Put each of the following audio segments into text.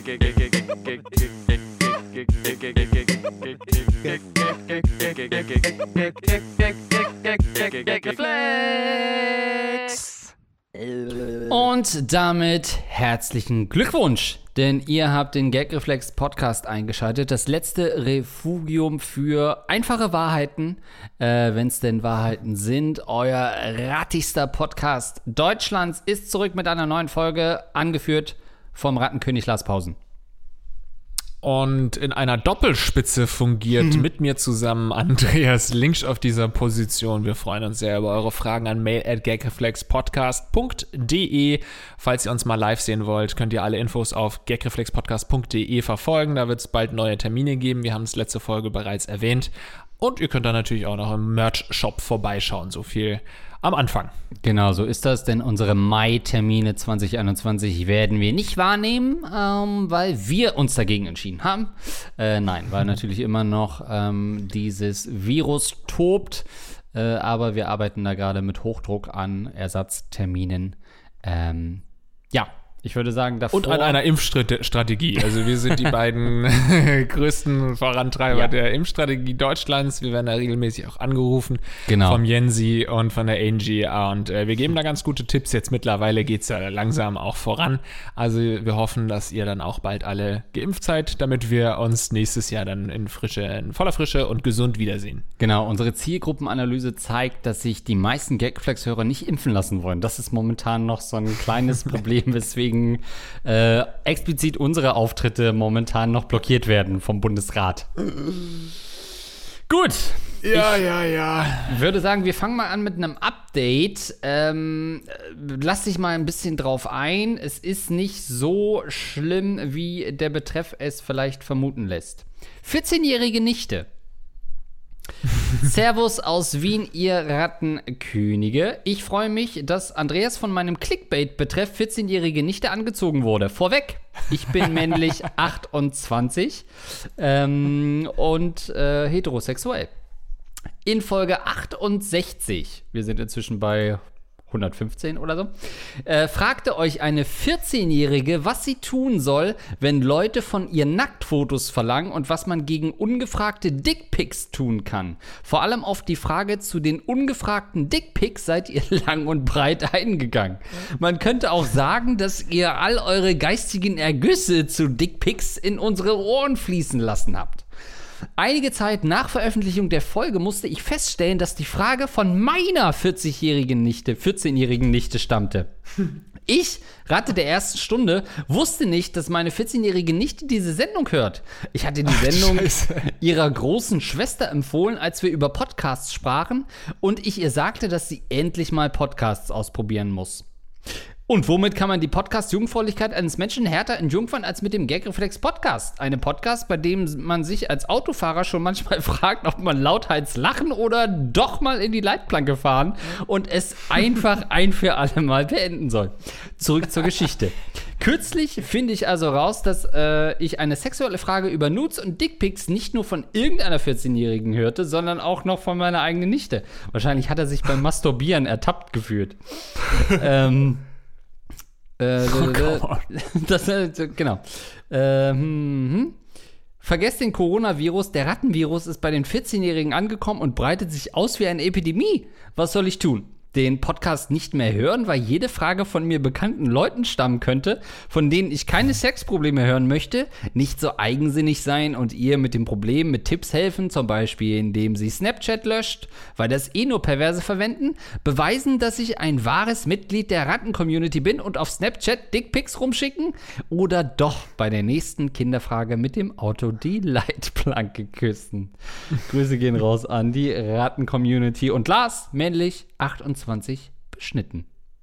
Und damit herzlichen Glückwunsch, denn ihr habt den Gagreflex Podcast eingeschaltet, das letzte Refugium für einfache Wahrheiten, wenn es denn Wahrheiten sind. Euer rattigster Podcast Deutschlands ist zurück mit einer neuen Folge, angeführt vom Rattenkönig Lars Pausen. Und in einer Doppelspitze fungiert mit mir zusammen Andreas Linksch auf dieser Position. Wir freuen uns sehr über eure Fragen an mail@gagreflexpodcast.de. Falls ihr uns mal live sehen wollt, könnt ihr alle Infos auf gagreflexpodcast.de verfolgen. Da wird es bald neue Termine geben. Wir haben es letzte Folge bereits erwähnt. Und ihr könnt dann natürlich auch noch im Merch-Shop vorbeischauen. So viel am Anfang. Genau, so ist das, denn unsere Mai-Termine 2021 werden wir nicht wahrnehmen, weil wir uns dagegen entschieden haben. Nein, weil natürlich immer noch dieses Virus tobt, aber wir arbeiten da gerade mit Hochdruck an Ersatzterminen. Ja. Ich würde sagen, davor... Und an einer Impfstrategie. Also wir sind die beiden größten Vorantreiber der Impfstrategie Deutschlands. Wir werden da regelmäßig auch angerufen vom Jensi und von der Angie. Und wir geben da ganz gute Tipps. Jetzt mittlerweile geht es ja langsam auch voran. Also wir hoffen, dass ihr dann auch bald alle geimpft seid, damit wir uns nächstes Jahr dann in voller Frische und gesund wiedersehen. Genau, unsere Zielgruppenanalyse zeigt, dass sich die meisten Gagreflex-Hörer nicht impfen lassen wollen. Das ist momentan noch so ein kleines Problem, weswegen explizit unsere Auftritte momentan noch blockiert werden vom Bundesrat. Gut. Ja. Ich würde sagen, wir fangen mal an mit einem Update. Lass dich mal ein bisschen drauf ein. Es ist nicht so schlimm, wie der Betreff es vielleicht vermuten lässt. 14-jährige Nichte. Servus aus Wien, ihr Rattenkönige. Ich freue mich, dass Andreas von meinem Clickbait-Betreff 14-jährige Nichte angezogen wurde. Vorweg, ich bin männlich 28 und heterosexuell. In Folge 68, wir sind inzwischen bei 115 oder so, fragte euch eine 14-Jährige, was sie tun soll, wenn Leute von ihr Nacktfotos verlangen und was man gegen ungefragte Dickpics tun kann. Vor allem auf die Frage zu den ungefragten Dickpics seid ihr lang und breit eingegangen. Man könnte auch sagen, dass ihr all eure geistigen Ergüsse zu Dickpics in unsere Ohren fließen lassen habt. Einige Zeit nach Veröffentlichung der Folge musste ich feststellen, dass die Frage von meiner 14-jährigen Nichte stammte. Ich, Ratte der ersten Stunde, wusste nicht, dass meine 14-jährige Nichte diese Sendung hört. Ich hatte die Sendung ihrer großen Schwester empfohlen, als wir über Podcasts sprachen und ich ihr sagte, dass sie endlich mal Podcasts ausprobieren muss. Und womit kann man die Podcast-Jungfräulichkeit eines Menschen härter entjungfern als mit dem Gagreflex-Podcast? Eine Podcast, bei dem man sich als Autofahrer schon manchmal fragt, ob man lauthals lachen oder doch mal in die Leitplanke fahren und es einfach ein für alle Mal beenden soll. Zurück zur Geschichte. Kürzlich finde ich also raus, dass ich eine sexuelle Frage über Nudes und Dickpics nicht nur von irgendeiner 14-Jährigen hörte, sondern auch noch von meiner eigenen Nichte. Wahrscheinlich hat er sich beim Masturbieren ertappt gefühlt. Genau. Vergesst den Coronavirus, der Rattenvirus ist bei den 14-Jährigen angekommen und breitet sich aus wie eine Epidemie. Was soll ich tun? Den Podcast nicht mehr hören, weil jede Frage von mir bekannten Leuten stammen könnte, von denen ich keine Sexprobleme hören möchte, nicht so eigensinnig sein und ihr mit dem Problem mit Tipps helfen, zum Beispiel indem sie Snapchat löscht, weil das nur Perverse verwenden, beweisen, dass ich ein wahres Mitglied der Ratten-Community bin und auf Snapchat Dickpics rumschicken oder doch bei der nächsten Kinderfrage mit dem Auto die Leitplanke küssen. Grüße gehen raus an die Ratten-Community und Lars, männlich, 28, beschnitten.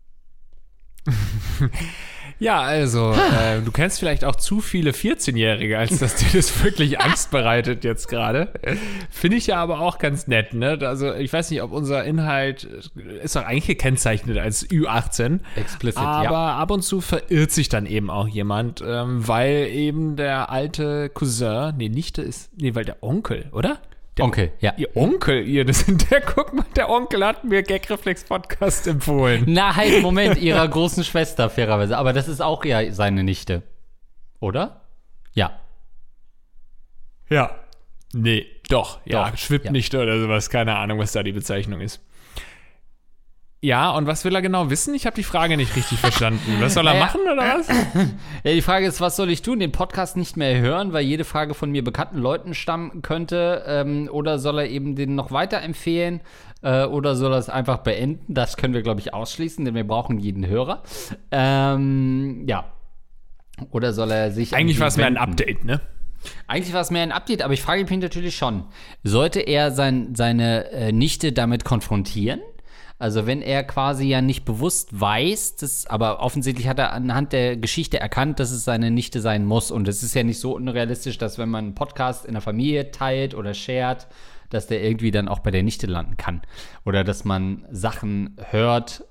Ja, also, du kennst vielleicht auch zu viele 14-Jährige, als dass dir das wirklich Angst bereitet jetzt gerade. Finde ich ja aber auch ganz nett, ne? Also, ich weiß nicht, ob unser Inhalt ist doch eigentlich gekennzeichnet als Ü18. Explizit, aber ab und zu verirrt sich dann eben auch jemand, weil eben der alte Cousin, weil der Onkel, oder? Onkel, ja. Ihr Onkel, guck mal, der Onkel hat mir Gagreflex-Podcast empfohlen. Na halt, Moment, ihrer großen Schwester, fairerweise. Aber das ist auch ja seine Nichte. Oder? Ja. Ja. Nee, doch. Ja, Schwippnichte oder sowas. Keine Ahnung, was da die Bezeichnung ist. Ja, und was will er genau wissen? Ich habe die Frage nicht richtig verstanden. Was soll er machen, oder was? Ja, die Frage ist, was soll ich tun? Den Podcast nicht mehr hören, weil jede Frage von mir bekannten Leuten stammen könnte. Oder soll er eben den noch weiterempfehlen? Oder soll er es einfach beenden? Das können wir, glaube ich, ausschließen, denn wir brauchen jeden Hörer. Ja. Oder soll er sich... Eigentlich war es mehr ein Update, ne? Eigentlich war es mehr ein Update, aber ich frage mich natürlich schon, sollte er seine Nichte damit konfrontieren? Also wenn er quasi ja nicht bewusst weiß, aber offensichtlich hat er anhand der Geschichte erkannt, dass es seine Nichte sein muss. Und es ist ja nicht so unrealistisch, dass wenn man einen Podcast in der Familie teilt oder shared, dass der irgendwie dann auch bei der Nichte landen kann. Oder dass man Sachen hört,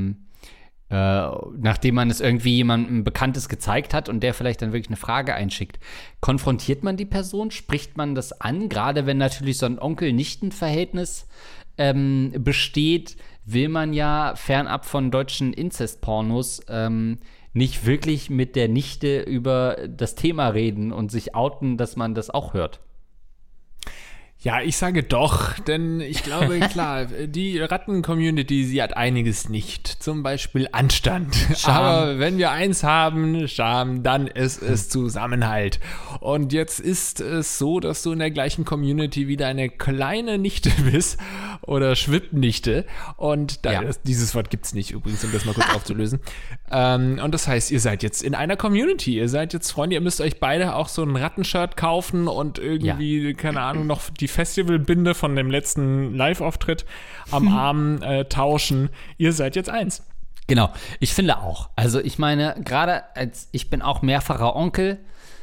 nachdem man es irgendwie jemandem Bekanntes gezeigt hat und der vielleicht dann wirklich eine Frage einschickt. Konfrontiert man die Person? Spricht man das an? Gerade wenn natürlich so ein Onkel-Nichten-Verhältnis besteht, will man ja fernab von deutschen Inzest-Pornos nicht wirklich mit der Nichte über das Thema reden und sich outen, dass man das auch hört. Ja, ich sage doch, denn ich glaube, klar, die Ratten-Community, sie hat einiges nicht. Zum Beispiel Anstand. Scham. Aber wenn wir eins haben, Scham, dann ist es Zusammenhalt. Und jetzt ist es so, dass du in der gleichen Community wieder eine kleine Nichte bist oder Schwippnichte. Und dieses Wort gibt's nicht übrigens, um das mal kurz aufzulösen. Und das heißt, ihr seid jetzt in einer Community. Ihr seid jetzt Freunde, ihr müsst euch beide auch so ein Rattenshirt kaufen und irgendwie, keine Ahnung, noch die Festivalbinde von dem letzten Live-Auftritt am Arm tauschen. Ihr seid jetzt eins. Genau, ich finde auch. Also ich meine, gerade ich bin auch mehrfacher Onkel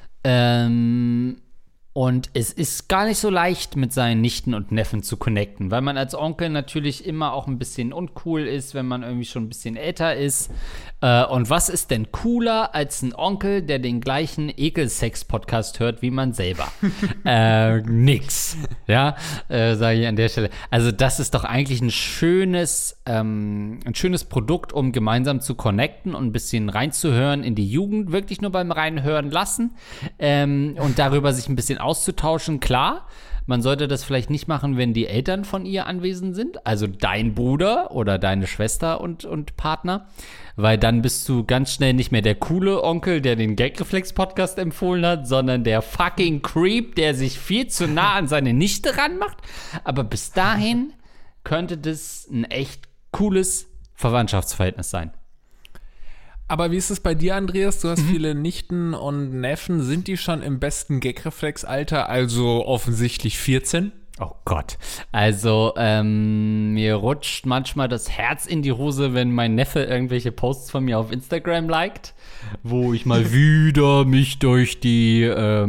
und es ist gar nicht so leicht, mit seinen Nichten und Neffen zu connecten, weil man als Onkel natürlich immer auch ein bisschen uncool ist, wenn man irgendwie schon ein bisschen älter ist. Und was ist denn cooler als ein Onkel, der den gleichen Ekelsex-Podcast hört wie man selber? Nix. Ja, sage ich an der Stelle. Also das ist doch eigentlich ein schönes Produkt, um gemeinsam zu connecten und ein bisschen reinzuhören in die Jugend, wirklich nur beim Reinhören lassen und darüber sich ein bisschen auszutauschen. Klar, man sollte das vielleicht nicht machen, wenn die Eltern von ihr anwesend sind, also dein Bruder oder deine Schwester und Partner, weil dann bist du ganz schnell nicht mehr der coole Onkel, der den Gagreflex-Podcast empfohlen hat, sondern der fucking Creep, der sich viel zu nah an seine Nichte ranmacht. Aber bis dahin könnte das ein echt cooles Verwandtschaftsverhältnis sein. Aber wie ist es bei dir, Andreas? Du hast viele Nichten und Neffen. Sind die schon im besten Gagreflex-Alter, also offensichtlich 14? Oh Gott. Also, mir rutscht manchmal das Herz in die Hose, wenn mein Neffe irgendwelche Posts von mir auf Instagram liked, wo ich mal wieder mich durch die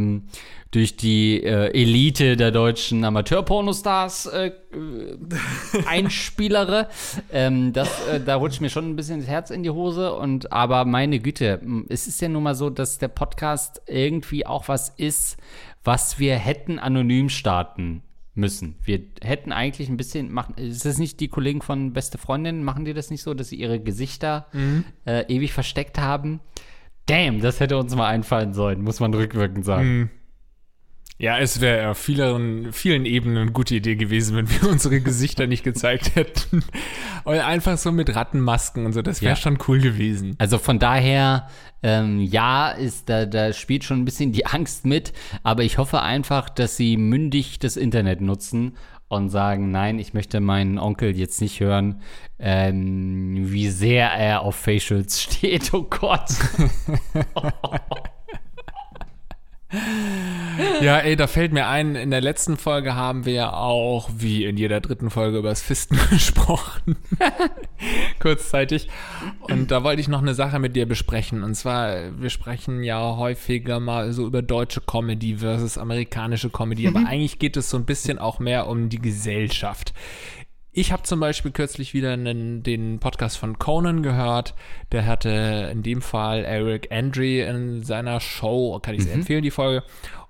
Elite der deutschen Amateur-Pornostars einspielere. Da rutscht mir schon ein bisschen das Herz in die Hose. Aber meine Güte, es ist ja nun mal so, dass der Podcast irgendwie auch was ist, was wir hätten anonym starten müssen. Wir hätten eigentlich ein bisschen machen. Ist das nicht die Kollegen von Beste Freundin? Machen die das nicht so, dass sie ihre Gesichter ewig versteckt haben? Damn, das hätte uns mal einfallen sollen, muss man rückwirkend sagen. Ja, es wäre auf vielen Ebenen eine gute Idee gewesen, wenn wir unsere Gesichter nicht gezeigt hätten. Und einfach so mit Rattenmasken und so, das wäre schon cool gewesen. Also von daher, da spielt schon ein bisschen die Angst mit, aber ich hoffe einfach, dass sie mündig das Internet nutzen und sagen, nein, ich möchte meinen Onkel jetzt nicht hören, wie sehr er auf Facials steht. Oh Gott. Ja, da fällt mir ein, in der letzten Folge haben wir ja auch, wie in jeder dritten Folge, über das Fisten gesprochen. Kurzzeitig. Und da wollte ich noch eine Sache mit dir besprechen. Und zwar, wir sprechen ja häufiger mal so über deutsche Comedy versus amerikanische Comedy. Aber eigentlich geht es so ein bisschen auch mehr um die Gesellschaft. Ich habe zum Beispiel kürzlich wieder den Podcast von Conan gehört. Der hatte in dem Fall Eric Andre in seiner Show, kann ich sehr empfehlen, die Folge.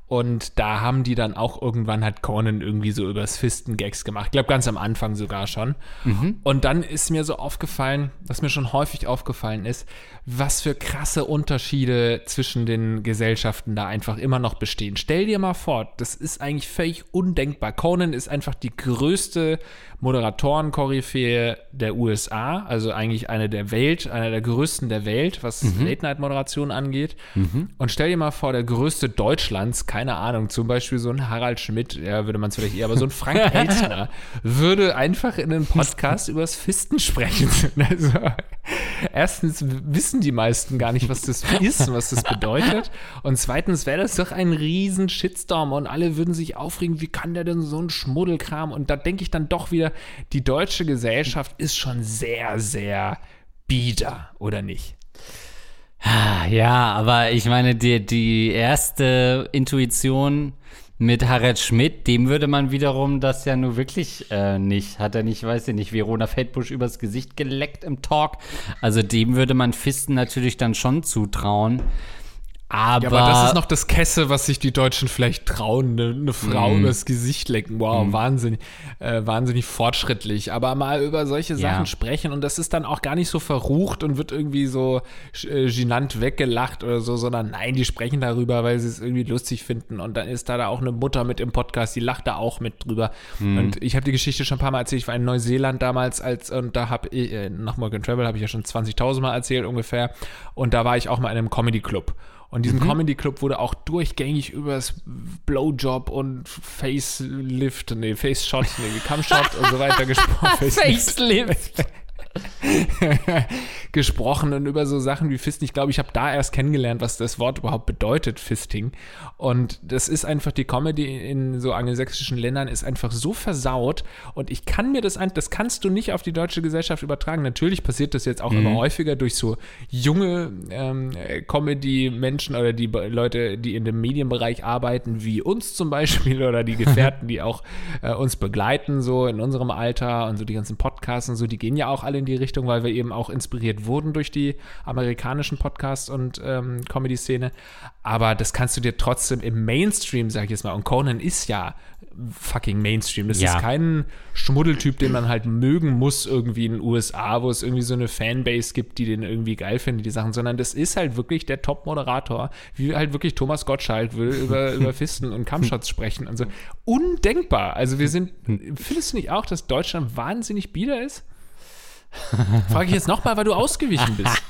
Und da haben die dann auch irgendwann, hat Conan irgendwie so übers Fisten Gags gemacht. Ich glaube, ganz am Anfang sogar schon. Und dann ist mir so aufgefallen, was mir schon häufig aufgefallen ist, was für krasse Unterschiede zwischen den Gesellschaften da einfach immer noch bestehen. Stell dir mal vor, das ist eigentlich völlig undenkbar. Conan ist einfach die größte Moderatoren-Koryphäe der USA, also eigentlich einer der größten der Welt, was Late-Night-Moderation angeht. Und stell dir mal vor, der größte Deutschlands, keine Ahnung, zum Beispiel so ein Harald Schmidt, ja, würde man es vielleicht eher, aber so ein Frank Elstner würde einfach in einem Podcast übers Fisten sprechen. Also, erstens wissen die meisten gar nicht, was das ist und was das bedeutet. Und zweitens wäre das doch ein riesen Shitstorm und alle würden sich aufregen, wie kann der denn so ein Schmuddelkram? Und da denke ich dann doch wieder, die deutsche Gesellschaft ist schon sehr, sehr bieder, oder nicht? Ja, aber ich meine, die erste Intuition mit Harald Schmidt, dem würde man wiederum das ja nur wirklich nicht, hat er nicht, weiß ich nicht, Verona Feldbusch übers Gesicht geleckt im Talk. Also dem würde man Fisten natürlich dann schon zutrauen. Aber das ist noch das Kesse, was sich die Deutschen vielleicht trauen, eine Frau übers Gesicht lecken. Wow, wahnsinnig fortschrittlich. Aber mal über solche Sachen sprechen und das ist dann auch gar nicht so verrucht und wird irgendwie so genannt weggelacht oder so, sondern nein, die sprechen darüber, weil sie es irgendwie lustig finden und dann ist da auch eine Mutter mit im Podcast, die lacht da auch mit drüber. Und ich habe die Geschichte schon ein paar Mal erzählt, ich war in Neuseeland damals und da habe ich, nach Work and Travel habe ich ja schon 20.000 Mal erzählt ungefähr und da war ich auch mal in einem Comedy-Club. Und diesen Comedy-Club wurde auch durchgängig über das Blowjob und Facelift, Face-Shot, Cam-Shot und so weiter gesprochen. Facelift. gesprochen und über so Sachen wie Fisting. Ich glaube, ich habe da erst kennengelernt, was das Wort überhaupt bedeutet, Fisting. Und das ist einfach, die Comedy in so angelsächsischen Ländern ist einfach so versaut und ich kann mir das kannst du nicht auf die deutsche Gesellschaft übertragen. Natürlich passiert das jetzt auch immer häufiger durch so junge Comedy-Menschen oder die Leute, die in dem Medienbereich arbeiten, wie uns zum Beispiel oder die Gefährten, die auch uns begleiten, so in unserem Alter und so die ganzen Podcasts und so, die gehen ja auch alle in die Richtung, weil wir eben auch inspiriert wurden durch die amerikanischen Podcasts und Comedy-Szene. Aber das kannst du dir trotzdem im Mainstream, sag ich jetzt mal, und Conan ist ja fucking Mainstream. Das ist kein Schmuddeltyp, den man halt mögen muss irgendwie in den USA, wo es irgendwie so eine Fanbase gibt, die den irgendwie geil findet, die Sachen, sondern das ist halt wirklich der Top-Moderator, wie halt wirklich Thomas Gottschalk will über Fisten und Camshots sprechen und so. Undenkbar. Also findest du nicht auch, dass Deutschland wahnsinnig bieder ist? Frage ich jetzt nochmal, weil du ausgewichen bist.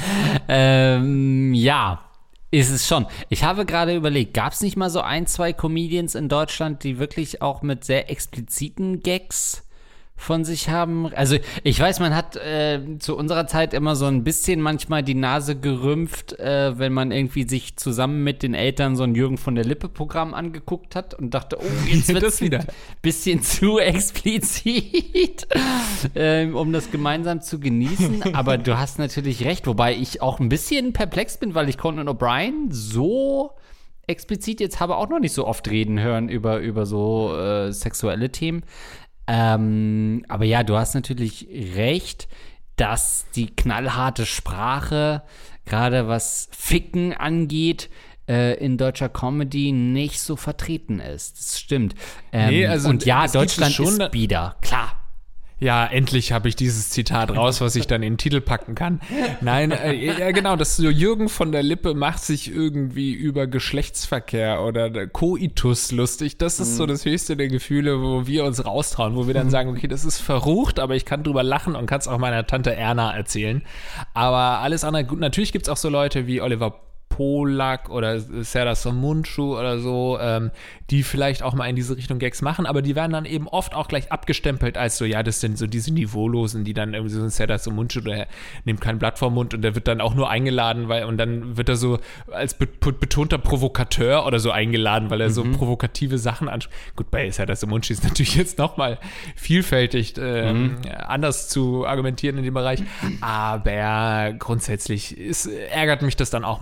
Ja, ist es schon. Ich habe gerade überlegt, gab es nicht mal so 1-2 Comedians in Deutschland, die wirklich auch mit sehr expliziten Gags von sich haben? Also ich weiß, man hat zu unserer Zeit immer so ein bisschen manchmal die Nase gerümpft, wenn man irgendwie sich zusammen mit den Eltern so ein Jürgen von der Lippe-Programm angeguckt hat und dachte, oh, jetzt wird es wieder ein bisschen zu explizit, um das gemeinsam zu genießen. Aber du hast natürlich recht, wobei ich auch ein bisschen perplex bin, weil ich Conan O'Brien so explizit jetzt habe auch noch nicht so oft reden hören über so sexuelle Themen. Aber ja, du hast natürlich recht, dass die knallharte Sprache, gerade was Ficken angeht, in deutscher Comedy nicht so vertreten ist. Das stimmt. Und ja, Deutschland ist bieder, klar. Ja, endlich habe ich dieses Zitat raus, was ich dann in den Titel packen kann. Nein, ja genau, das so Jürgen von der Lippe macht sich irgendwie über Geschlechtsverkehr oder Koitus lustig. Das ist so das höchste der Gefühle, wo wir uns raustrauen, wo wir dann sagen, okay, das ist verrucht, aber ich kann drüber lachen und kann es auch meiner Tante Erna erzählen. Aber alles andere, gut, natürlich gibt es auch so Leute wie Oliver Polak oder Serdar Somuncu oder so, die vielleicht auch mal in diese Richtung Gags machen, aber die werden dann eben oft auch gleich abgestempelt als so, ja, das sind so diese Niveaulosen, die dann irgendwie so ein Serdar Somuncu, der nimmt kein Blatt vom Mund und der wird dann auch nur eingeladen, und dann wird er so als betonter Provokateur oder so eingeladen, weil er so provokative Sachen anspricht. Gut, bei Serdar Somuncu ist natürlich jetzt nochmal vielfältig anders zu argumentieren in dem Bereich, aber grundsätzlich ärgert mich das dann auch manchmal,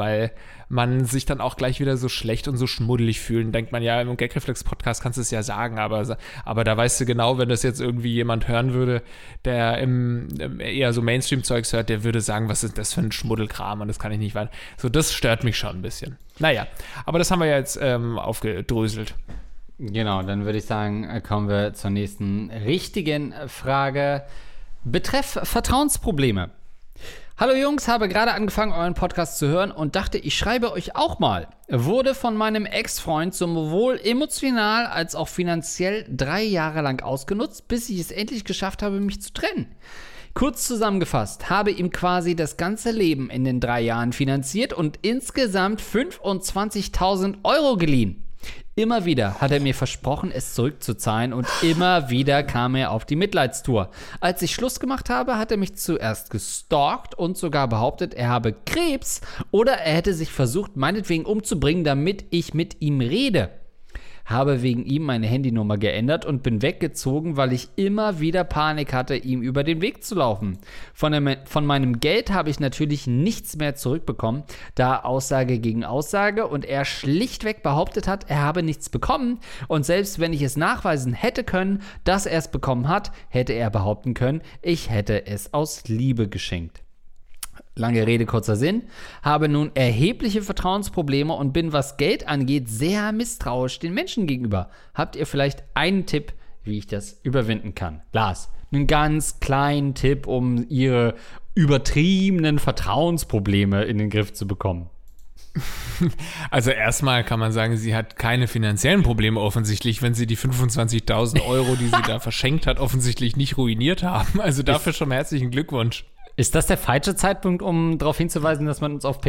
weil man sich dann auch gleich wieder so schlecht und so schmuddelig fühlt. Und denkt man, ja, im Gagreflex-Podcast kannst du es ja sagen, aber da weißt du genau, wenn das jetzt irgendwie jemand hören würde, der eher so Mainstream-Zeugs hört, der würde sagen, was ist das für ein Schmuddelkram und das kann ich nicht weiter. So, das stört mich schon ein bisschen. Naja, aber das haben wir ja jetzt aufgedröselt. Genau, dann würde ich sagen, kommen wir zur nächsten richtigen Frage. Betreff Vertrauensprobleme. Hallo Jungs, habe gerade angefangen, euren Podcast zu hören und dachte, ich schreibe euch auch mal. Wurde von meinem Ex-Freund sowohl emotional als auch finanziell 3 Jahre lang ausgenutzt, bis ich es endlich geschafft habe, mich zu trennen. Kurz zusammengefasst, habe ihm quasi das ganze Leben in den 3 Jahren finanziert und insgesamt 25.000 Euro geliehen. Immer wieder hat er mir versprochen, es zurückzuzahlen und immer wieder kam er auf die Mitleidstour. Als ich Schluss gemacht habe, hat er mich zuerst gestalkt und sogar behauptet, er habe Krebs oder er hätte sich versucht, meinetwegen umzubringen, damit ich mit ihm rede. Habe wegen ihm meine Handynummer geändert und bin weggezogen, weil ich immer wieder Panik hatte, ihm über den Weg zu laufen. Von meinem Geld habe ich natürlich nichts mehr zurückbekommen, da Aussage gegen Aussage und er schlichtweg behauptet hat, er habe nichts bekommen und selbst wenn ich es nachweisen hätte können, dass er es bekommen hat, hätte er behaupten können, ich hätte es aus Liebe geschenkt. Lange Rede, kurzer Sinn, habe nun erhebliche Vertrauensprobleme und bin, was Geld angeht, sehr misstrauisch den Menschen gegenüber. Habt ihr vielleicht einen Tipp, wie ich das überwinden kann? Lars, einen ganz kleinen Tipp, um ihre übertriebenen Vertrauensprobleme in den Griff zu bekommen. Also erstmal kann man sagen, sie hat keine finanziellen Probleme offensichtlich, wenn sie die 25.000 Euro, die sie da verschenkt hat, offensichtlich nicht ruiniert haben. Also dafür schon mal herzlichen Glückwunsch. Ist das der falsche Zeitpunkt, um darauf hinzuweisen, dass man uns auf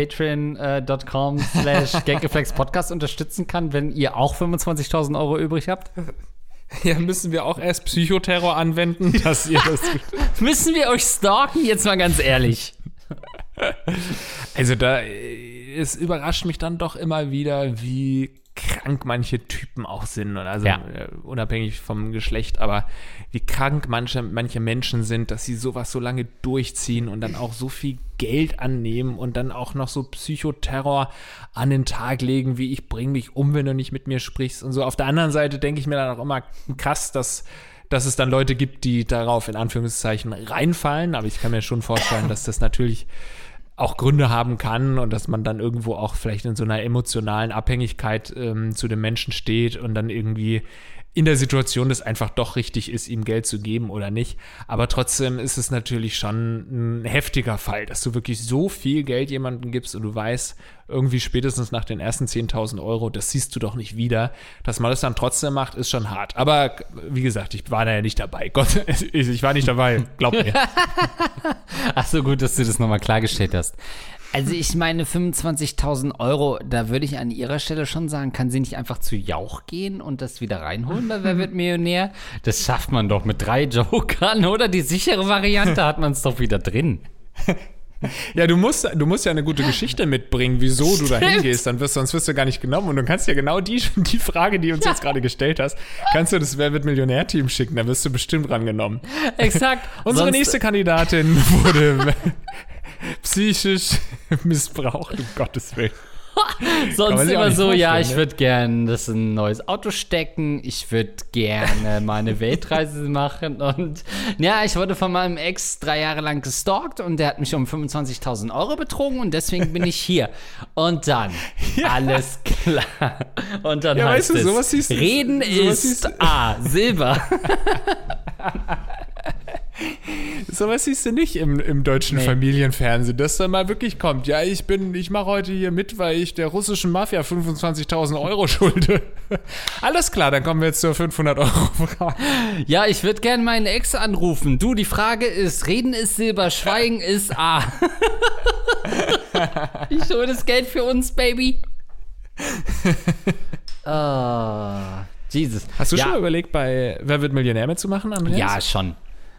patreon.com/gagreflexpodcast unterstützen kann, wenn ihr auch 25.000 Euro übrig habt? Ja, müssen wir auch erst Psychoterror anwenden, dass ihr das... Müssen wir euch stalken? Jetzt mal ganz ehrlich. Also es überrascht mich dann doch immer wieder, wie krank manche Typen auch sind. Also unabhängig vom Geschlecht, aber wie krank manche Menschen sind, dass sie sowas so lange durchziehen und dann auch so viel Geld annehmen und dann auch noch so Psychoterror an den Tag legen, wie ich bring mich um, wenn du nicht mit mir sprichst und so. Auf der anderen Seite denke ich mir dann auch immer krass, dass es dann Leute gibt, die darauf in Anführungszeichen reinfallen, aber ich kann mir schon vorstellen, dass das natürlich auch Gründe haben kann und dass man dann irgendwo auch vielleicht in so einer emotionalen Abhängigkeit zu dem Menschen steht und dann irgendwie in der Situation das einfach doch richtig ist, ihm Geld zu geben oder nicht. Aber trotzdem ist es natürlich schon ein heftiger Fall, dass du wirklich so viel Geld jemandem gibst und du weißt, irgendwie spätestens nach den ersten 10.000 Euro, das siehst du doch nicht wieder. Dass man das dann trotzdem macht, ist schon hart. Aber wie gesagt, ich war da ja nicht dabei. Gott, ich war nicht dabei, glaub mir. Ach so, gut, dass du das nochmal klargestellt hast. Also ich meine 25.000 Euro, da würde ich an ihrer Stelle schon sagen, kann sie nicht einfach zu Jauch gehen und das wieder reinholen bei Wer wird Millionär? Das schafft man doch mit 3 Jokern, oder? Die sichere Variante hat man es doch wieder drin. Ja, du musst ja eine gute Geschichte mitbringen, wieso du da hingehst, sonst wirst du gar nicht genommen. Und du kannst ja genau die Frage, die du uns jetzt gerade gestellt hast, kannst du das Wer wird Millionär-Team schicken, da wirst du bestimmt rangenommen. Exakt. Unsere nächste Kandidatin wurde psychisch missbraucht, um Gottes Willen. Sonst immer so, ja, ich würde gerne das in ein neues Auto stecken, ich würde gerne meine Weltreise machen und ja, ich wurde von meinem Ex 3 Jahre lang gestalkt und der hat mich um 25.000 Euro betrogen und deswegen bin ich hier. Und dann, alles klar. Und dann heißt es, sowas siehst du, Reden ist Silber. Sowas siehst du nicht im deutschen Familienfernsehen, dass dann mal wirklich kommt, ja, ich mache heute hier mit, weil ich der russischen Mafia 25.000 Euro schulde. Alles klar, dann kommen wir jetzt zur 500 Euro Frage. Ja, ich würde gerne meinen Ex anrufen. Du, die Frage ist, Reden ist Silber, Schweigen ist A. Ich hole das Geld für uns, Baby. Jesus. Hast du schon mal überlegt, bei Wer wird Millionär mitzumachen, Andreas? Ja, schon.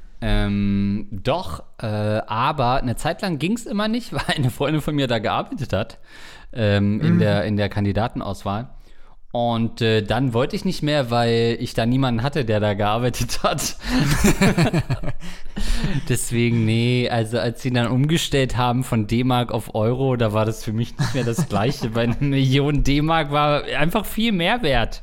Aber eine Zeit lang ging es immer nicht, weil eine Freundin von mir da gearbeitet hat, in der Kandidatenauswahl. Und dann wollte ich nicht mehr, weil ich da niemanden hatte, der da gearbeitet hat. Deswegen, nee, also als sie dann umgestellt haben von D-Mark auf Euro, da war das für mich nicht mehr das Gleiche, weil 1 Million D-Mark war einfach viel mehr wert.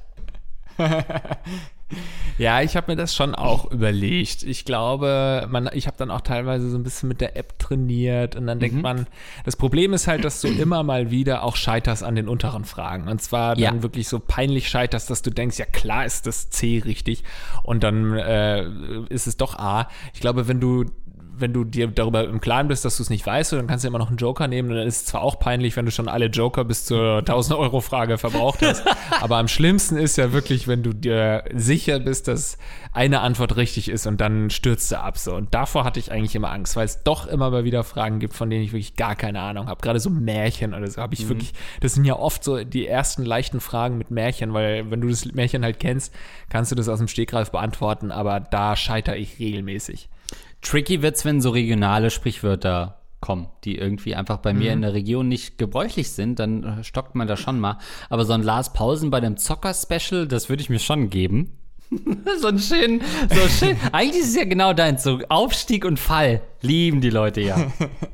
Ja, ich habe mir das schon auch überlegt. Ich glaube, ich habe dann auch teilweise so ein bisschen mit der App trainiert und dann denkt man, das Problem ist halt, dass du immer mal wieder auch scheiterst an den unteren Fragen. Und zwar dann wirklich so peinlich scheiterst, dass du denkst, ja klar ist das C richtig und dann ist es doch A. Ich glaube, wenn du dir darüber im Klaren bist, dass du es nicht weißt, dann kannst du immer noch einen Joker nehmen und dann ist es zwar auch peinlich, wenn du schon alle Joker bis zur 1000-Euro-Frage verbraucht hast, aber am schlimmsten ist ja wirklich, wenn du dir sicher bist, dass eine Antwort richtig ist und dann stürzt du ab so. Und davor hatte ich eigentlich immer Angst, weil es doch immer mal wieder Fragen gibt, von denen ich wirklich gar keine Ahnung habe. Gerade so Märchen oder so habe ich wirklich, das sind ja oft so die ersten leichten Fragen mit Märchen, weil wenn du das Märchen halt kennst, kannst du das aus dem Stegreif beantworten, aber da scheitere ich regelmäßig. Tricky wird's, wenn so regionale Sprichwörter kommen, die irgendwie einfach bei mir in der Region nicht gebräuchlich sind, dann stockt man da schon mal. Aber so ein Lars Pausen bei dem Zocker-Special, das würde ich mir schon geben. so schön. Eigentlich ist es ja genau deins, so Aufstieg und Fall lieben die Leute ja.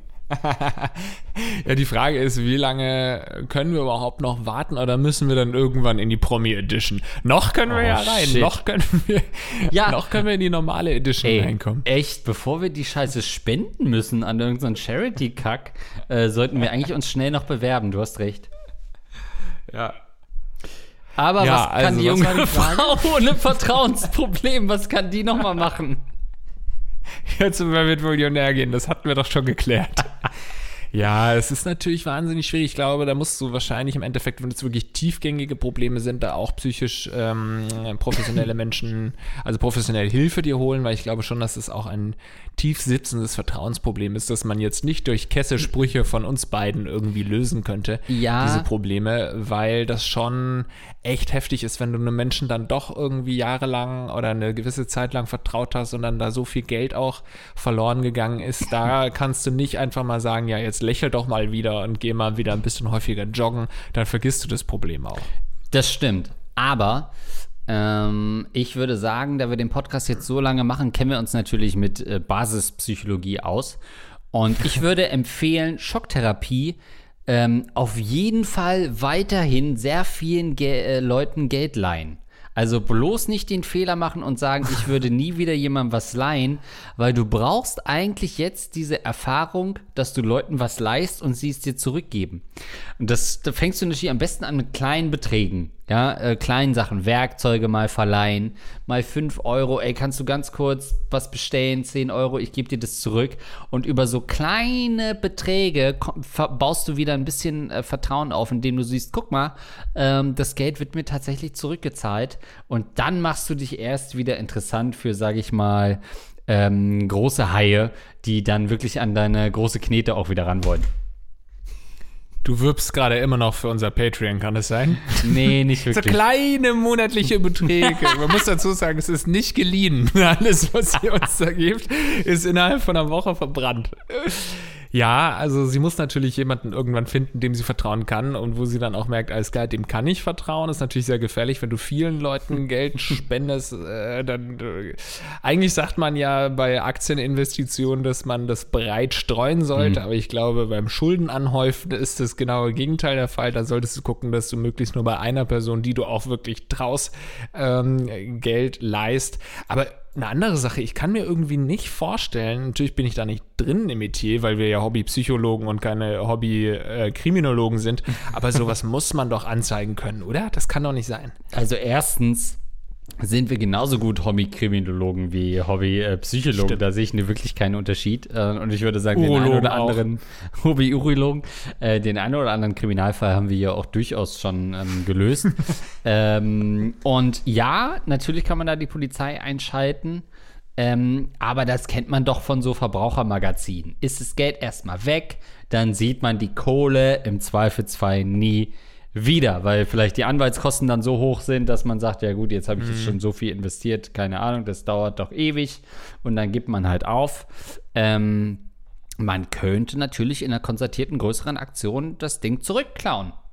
Ja, die Frage ist, wie lange können wir überhaupt noch warten oder müssen wir dann irgendwann in die Promi-Edition? Noch können wir rein, noch können wir in die normale Edition reinkommen. Echt, bevor wir die Scheiße spenden müssen an irgendeinen Charity-Kack, sollten wir eigentlich uns schnell noch bewerben, du hast recht. Ja. Aber was kann die junge Frau ohne Vertrauensproblem, was kann die nochmal machen? Jetzt Wer wird Millionär gehen, das hatten wir doch schon geklärt. Ja, es ist natürlich wahnsinnig schwierig. Ich glaube, da musst du wahrscheinlich im Endeffekt, wenn es wirklich tiefgängige Probleme sind, da auch psychisch professionelle Menschen, also professionelle Hilfe dir holen, weil ich glaube schon, dass es auch ein tief sitzendes Vertrauensproblem ist, dass man jetzt nicht durch Kesselsprüche von uns beiden irgendwie lösen könnte, diese Probleme, weil das schon echt heftig ist, wenn du einem Menschen dann doch irgendwie jahrelang oder eine gewisse Zeit lang vertraut hast und dann da so viel Geld auch verloren gegangen ist. Da kannst du nicht einfach mal sagen, ja, jetzt lächel doch mal wieder und geh mal wieder ein bisschen häufiger joggen, dann vergisst du das Problem auch. Das stimmt, aber ich würde sagen, da wir den Podcast jetzt so lange machen, kennen wir uns natürlich mit Basispsychologie aus. Und ich würde empfehlen, Schocktherapie auf jeden Fall weiterhin sehr vielen Leuten Geld leihen. Also bloß nicht den Fehler machen und sagen, ich würde nie wieder jemandem was leihen, weil du brauchst eigentlich jetzt diese Erfahrung, dass du Leuten was leihst und sie es dir zurückgeben. Und da fängst du natürlich am besten an mit kleinen Beträgen, ja, kleinen Sachen, Werkzeuge mal verleihen, mal 5 Euro, ey, kannst du ganz kurz was bestellen, 10 Euro, ich gebe dir das zurück. Und über so kleine Beträge baust du wieder ein bisschen Vertrauen auf, indem du siehst, guck mal, das Geld wird mir tatsächlich zurückgezahlt. Und dann machst du dich erst wieder interessant für, sage ich mal, große Haie, die dann wirklich an deine große Knete auch wieder ran wollen. Du wirbst gerade immer noch für unser Patreon, kann es sein? Nee, nicht wirklich. So kleine monatliche Beträge. Man muss dazu sagen, es ist nicht geliehen. Alles, was ihr uns da gibt, ist innerhalb von einer Woche verbrannt. Ja, also sie muss natürlich jemanden irgendwann finden, dem sie vertrauen kann und wo sie dann auch merkt, alles klar, dem kann ich vertrauen. Das ist natürlich sehr gefährlich, wenn du vielen Leuten Geld spendest. Eigentlich sagt man ja bei Aktieninvestitionen, dass man das breit streuen sollte, aber ich glaube, beim Schuldenanhäufen ist das genaue Gegenteil der Fall. Da solltest du gucken, dass du möglichst nur bei einer Person, die du auch wirklich traust, Geld leihst. Aber eine andere Sache, ich kann mir irgendwie nicht vorstellen, natürlich bin ich da nicht drin im Metier, weil wir ja Hobbypsychologen und keine Hobbykriminologen sind, aber sowas muss man doch anzeigen können, oder? Das kann doch nicht sein. Also erstens sind wir genauso gut Hobbykriminologen wie Hobbypsychologen. Stimmt. Da sehe ich wirklich keinen Unterschied. Und ich würde sagen, den einen oder anderen Hobby-Urologen, den einen oder anderen Kriminalfall haben wir ja auch durchaus schon gelöst. Und ja, natürlich kann man da die Polizei einschalten. Aber das kennt man doch von so Verbrauchermagazinen. Ist das Geld erstmal weg, dann sieht man die Kohle im Zweifelsfall nie wieder, weil vielleicht die Anwaltskosten dann so hoch sind, dass man sagt, ja gut, jetzt habe ich jetzt schon so viel investiert, keine Ahnung, das dauert doch ewig und dann gibt man halt auf. Man könnte natürlich in einer konzertierten größeren Aktion das Ding zurückklauen.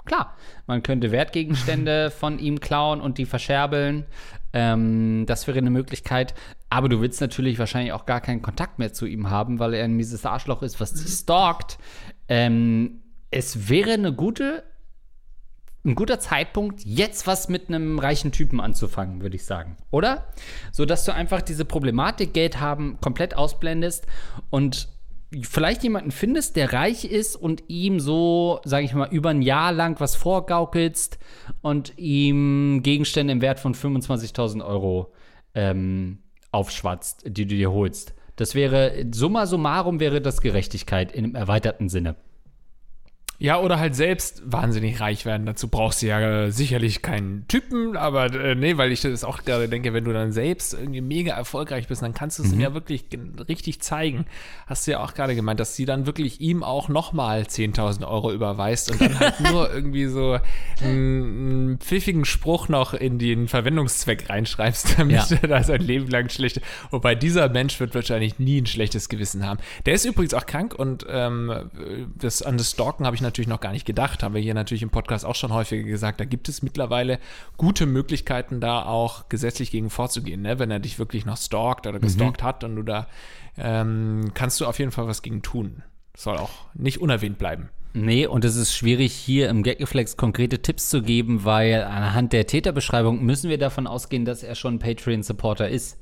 klar. Man könnte Wertgegenstände von ihm klauen und die verscherbeln. Das wäre eine Möglichkeit. Aber du willst natürlich wahrscheinlich auch gar keinen Kontakt mehr zu ihm haben, weil er ein mieses Arschloch ist, was dich stalkt. Es wäre ein guter Zeitpunkt, jetzt was mit einem reichen Typen anzufangen, würde ich sagen. Oder? So, dass du einfach diese Problematik Geld haben komplett ausblendest und vielleicht jemanden findest, der reich ist und ihm so, sage ich mal, über ein Jahr lang was vorgaukelst und ihm Gegenstände im Wert von 25.000 Euro aufschwatzt, die du dir holst. Das wäre, summa summarum wäre das Gerechtigkeit im erweiterten Sinne. Ja, oder halt selbst wahnsinnig reich werden. Dazu brauchst du ja sicherlich keinen Typen, aber nee, weil ich das auch gerade denke, wenn du dann selbst irgendwie mega erfolgreich bist, dann kannst du es ihm ja wirklich richtig zeigen. Hast du ja auch gerade gemeint, dass sie dann wirklich ihm auch nochmal 10.000 Euro überweist und dann halt nur irgendwie so einen pfiffigen Spruch noch in den Verwendungszweck reinschreibst, damit er da sein Leben lang schlecht. Wobei dieser Mensch wird wahrscheinlich nie ein schlechtes Gewissen haben. Der ist übrigens auch krank und an das Stalken habe ich natürlich noch gar nicht gedacht, haben wir hier natürlich im Podcast auch schon häufiger gesagt, da gibt es mittlerweile gute Möglichkeiten, da auch gesetzlich gegen vorzugehen, ne? Wenn er dich wirklich noch stalkt oder gestalkt hat und du da kannst du auf jeden Fall was gegen tun. Soll auch nicht unerwähnt bleiben. Nee, und es ist schwierig, hier im Gagreflex konkrete Tipps zu geben, weil anhand der Täterbeschreibung müssen wir davon ausgehen, dass er schon Patreon-Supporter ist.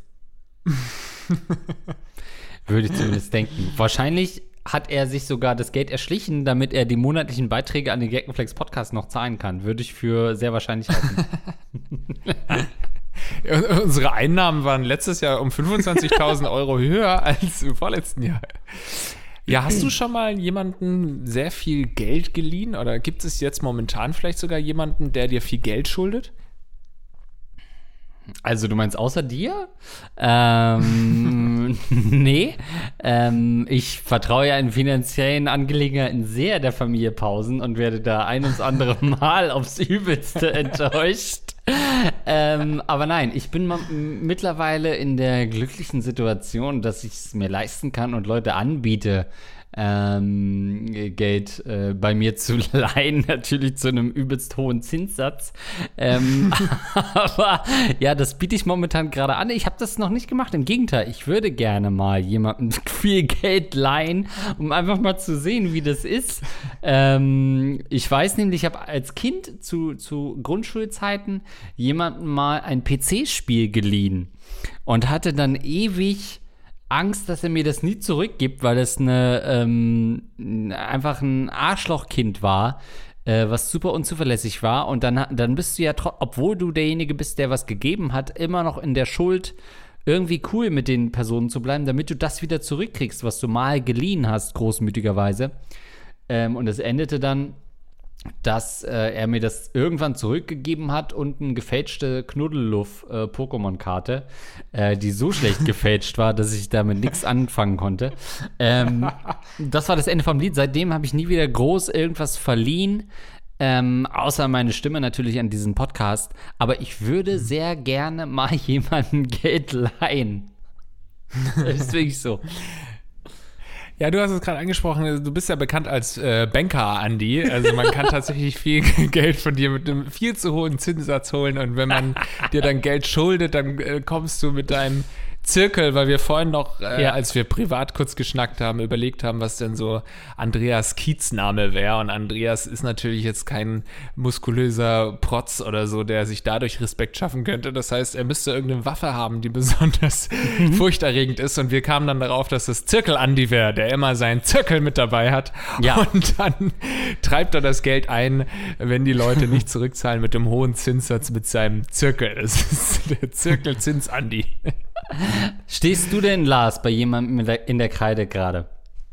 Würde ich zumindest denken. Wahrscheinlich hat er sich sogar das Geld erschlichen, damit er die monatlichen Beiträge an den Gagreflex Podcast noch zahlen kann. Würde ich für sehr wahrscheinlich halten. Unsere Einnahmen waren letztes Jahr um 25.000 Euro höher als im vorletzten Jahr. Ja, hast du schon mal jemanden sehr viel Geld geliehen? Oder gibt es jetzt momentan vielleicht sogar jemanden, der dir viel Geld schuldet? Also du meinst außer dir? Nee. Ich vertraue ja in finanziellen Angelegenheiten sehr der Familie Pausen und werde da ein ums andere Mal aufs Übelste enttäuscht. Aber nein, ich bin mittlerweile in der glücklichen Situation, dass ich es mir leisten kann und Leute anbiete, Geld bei mir zu leihen, natürlich zu einem übelst hohen Zinssatz. Aber ja, das biete ich momentan gerade an. Ich habe das noch nicht gemacht. Im Gegenteil, ich würde gerne mal jemandem viel Geld leihen, um einfach mal zu sehen, wie das ist. Ich weiß nämlich, ich habe als Kind zu Grundschulzeiten jemandem mal ein PC-Spiel geliehen und hatte dann ewig Angst, dass er mir das nie zurückgibt, weil das einfach ein Arschlochkind war, was super unzuverlässig war. Und dann bist du ja, obwohl du derjenige bist, der was gegeben hat, immer noch in der Schuld, irgendwie cool mit den Personen zu bleiben, damit du das wieder zurückkriegst, was du mal geliehen hast, großmütigerweise. Und es endete dann, dass er mir das irgendwann zurückgegeben hat und eine gefälschte Knuddelluff-Pokémon-Karte, die so schlecht gefälscht war, dass ich damit nichts anfangen konnte. Das war das Ende vom Lied. Seitdem habe ich nie wieder groß irgendwas verliehen, außer meine Stimme natürlich an diesen Podcast. Aber ich würde sehr gerne mal jemandem Geld leihen. Das ist wirklich so. Ja, du hast es gerade angesprochen, du bist ja bekannt als Banker, Andi. Also man kann tatsächlich viel Geld von dir mit einem viel zu hohen Zinssatz holen und wenn man dir dann Geld schuldet, dann kommst du mit deinem Zirkel, weil wir vorhin noch, als wir privat kurz geschnackt haben, überlegt haben, was denn so Andreas Kiezname wäre. Und Andreas ist natürlich jetzt kein muskulöser Protz oder so, der sich dadurch Respekt schaffen könnte. Das heißt, er müsste irgendeine Waffe haben, die besonders furchterregend ist. Und wir kamen dann darauf, dass das Zirkel-Andi wäre, der immer seinen Zirkel mit dabei hat. Ja. Und dann treibt er das Geld ein, wenn die Leute nicht zurückzahlen, mit dem hohen Zinssatz mit seinem Zirkel. Das ist der Zirkel-Zins-Andi. Stehst du denn, Lars, bei jemandem in der Kreide gerade?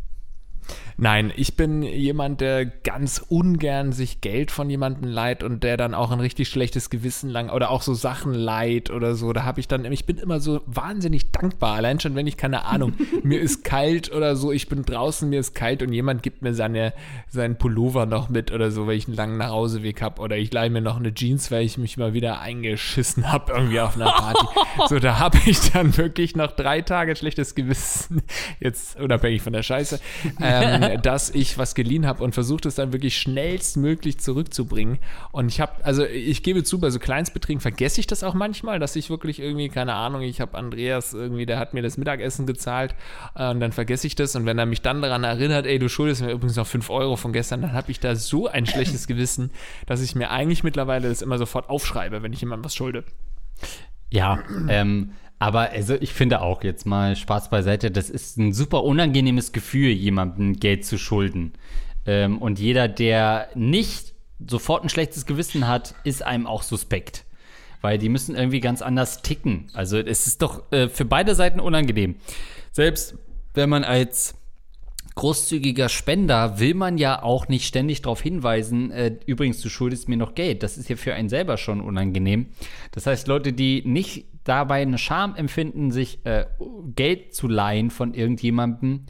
Nein, ich bin jemand, der ganz ungern sich Geld von jemandem leiht und der dann auch ein richtig schlechtes Gewissen lang oder auch so Sachen leiht oder so. Da habe ich dann, ich bin immer so wahnsinnig dankbar. Allein schon, wenn ich, keine Ahnung, mir ist kalt oder so, ich bin draußen, mir ist kalt und jemand gibt mir seinen Pullover noch mit oder so, weil ich einen langen Nachhauseweg habe oder ich leihe mir noch eine Jeans, weil ich mich mal wieder eingeschissen habe irgendwie auf einer Party. So, da habe ich dann wirklich noch 3 Tage schlechtes Gewissen, jetzt unabhängig von der Scheiße, dass ich was geliehen habe und versucht es dann wirklich schnellstmöglich zurückzubringen. Und ich gebe zu, bei so Kleinstbeträgen vergesse ich das auch manchmal, dass ich wirklich irgendwie, keine Ahnung, ich habe Andreas irgendwie, der hat mir das Mittagessen gezahlt und dann vergesse ich das. Und wenn er mich dann daran erinnert, ey, du schuldest mir übrigens noch 5 Euro von gestern, dann habe ich da so ein schlechtes Gewissen, dass ich mir eigentlich mittlerweile das immer sofort aufschreibe, wenn ich jemandem was schulde. Ja, aber also ich finde auch, jetzt mal Spaß beiseite, das ist ein super unangenehmes Gefühl, jemandem Geld zu schulden. Und jeder, der nicht sofort ein schlechtes Gewissen hat, ist einem auch suspekt. Weil die müssen irgendwie ganz anders ticken. Also es ist doch für beide Seiten unangenehm. Selbst wenn man als großzügiger Spender will man ja auch nicht ständig darauf hinweisen, übrigens, du schuldest mir noch Geld. Das ist ja für einen selber schon unangenehm. Das heißt, Leute, die nicht dabei eine Scham empfinden, sich Geld zu leihen von irgendjemandem,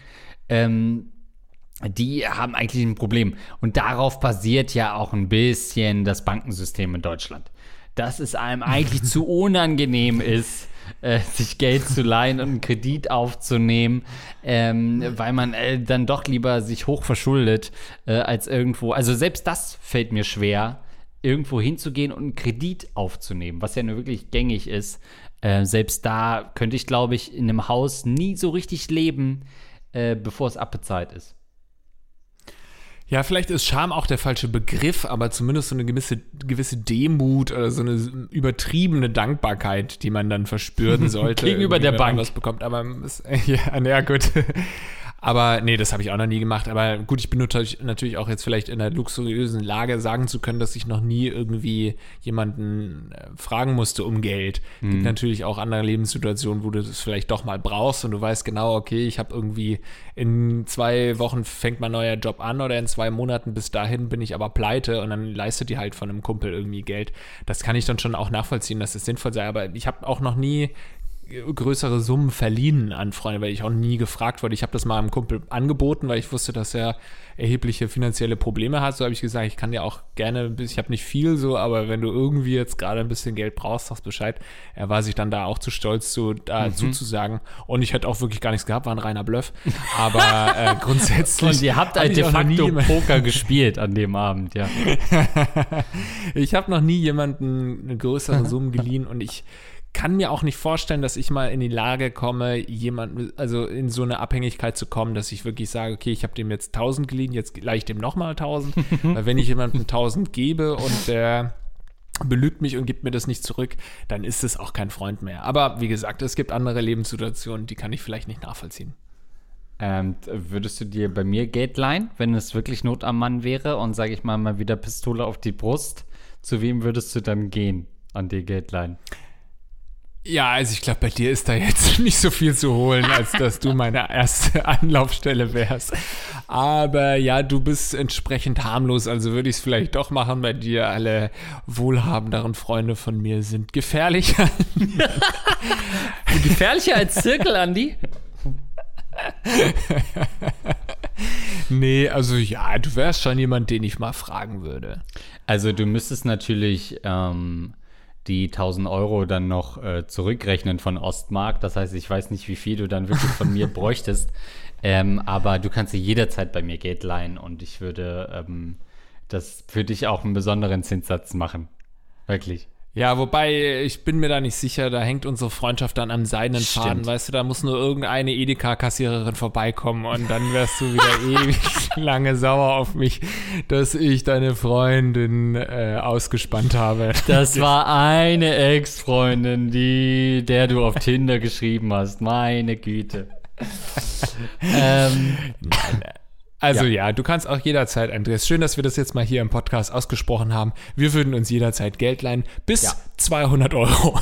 die haben eigentlich ein Problem. Und darauf basiert ja auch ein bisschen das Bankensystem in Deutschland. Dass es einem eigentlich zu unangenehm ist, sich Geld zu leihen und einen Kredit aufzunehmen, weil man dann doch lieber sich hoch verschuldet, als irgendwo. Also selbst das fällt mir schwer, irgendwo hinzugehen und einen Kredit aufzunehmen, was ja nur wirklich gängig ist. Selbst da könnte ich, glaube ich, in einem Haus nie so richtig leben, bevor es abbezahlt ist. Ja, vielleicht ist Scham auch der falsche Begriff, aber zumindest so eine gewisse Demut oder so eine übertriebene Dankbarkeit, die man dann verspüren sollte. Gegenüber der Bank. Was bekommt, aber ja, gut. Aber nee, das habe ich auch noch nie gemacht. Aber gut, ich bin natürlich auch jetzt vielleicht in einer luxuriösen Lage, sagen zu können, dass ich noch nie irgendwie jemanden fragen musste um Geld. Gibt natürlich auch andere Lebenssituationen, wo du das vielleicht doch mal brauchst und du weißt genau, okay, ich habe irgendwie in 2 Wochen fängt mein neuer Job an oder in 2 Monaten, bis dahin bin ich aber pleite und dann leistet die halt von einem Kumpel irgendwie Geld. Das kann ich dann schon auch nachvollziehen, dass es sinnvoll sei. Aber ich habe auch noch nie größere Summen verliehen an Freunde, weil ich auch nie gefragt wurde. Ich habe das mal einem Kumpel angeboten, weil ich wusste, dass er erhebliche finanzielle Probleme hat. So habe ich gesagt, ich kann dir auch gerne, ich habe nicht viel so, aber wenn du irgendwie jetzt gerade ein bisschen Geld brauchst, sagst Bescheid. Er war sich dann da auch zu stolz, zuzusagen. Und ich hätte auch wirklich gar nichts gehabt, war ein reiner Bluff. Aber grundsätzlich. Und ihr habt halt de facto Poker gespielt an dem Abend, ja. Ich habe noch nie jemanden eine größere Summe geliehen und ich kann mir auch nicht vorstellen, dass ich mal in die Lage komme, also in so eine Abhängigkeit zu kommen, dass ich wirklich sage, okay, ich habe dem jetzt 1.000 geliehen, jetzt leihe ich dem nochmal 1.000. Weil wenn ich jemandem 1.000 gebe und der belügt mich und gibt mir das nicht zurück, dann ist es auch kein Freund mehr. Aber wie gesagt, es gibt andere Lebenssituationen, die kann ich vielleicht nicht nachvollziehen. Würdest du dir bei mir Geld leihen, wenn es wirklich Not am Mann wäre und, sage ich mal wieder Pistole auf die Brust? Zu wem würdest du dann gehen an dir Geld leihen? Ja, also ich glaube, bei dir ist da jetzt nicht so viel zu holen, als dass du meine erste Anlaufstelle wärst. Aber ja, du bist entsprechend harmlos, also würde ich es vielleicht doch machen. Bei dir alle wohlhabenderen Freunde von mir sind gefährlicher. Gefährlicher als Zirkel, Andi? Nee, also ja, du wärst schon jemand, den ich mal fragen würde. Also du müsstest natürlich die 1.000 Euro dann noch zurückrechnen von Ostmark. Das heißt, ich weiß nicht, wie viel du dann wirklich von mir bräuchtest. Aber du kannst dir jederzeit bei mir Geld leihen und ich würde das für dich auch einen besonderen Zinssatz machen. Wirklich. Ja, wobei, ich bin mir da nicht sicher, da hängt unsere Freundschaft dann am seidenen Faden, weißt du, da muss nur irgendeine Edeka-Kassiererin vorbeikommen und dann wärst du wieder ewig lange sauer auf mich, dass ich deine Freundin ausgespannt habe. Das war eine Ex-Freundin, der du auf Tinder geschrieben hast, meine Güte. Also ja, du kannst auch jederzeit, Andreas, schön, dass wir das jetzt mal hier im Podcast ausgesprochen haben. Wir würden uns jederzeit Geld leihen, bis 200 Euro.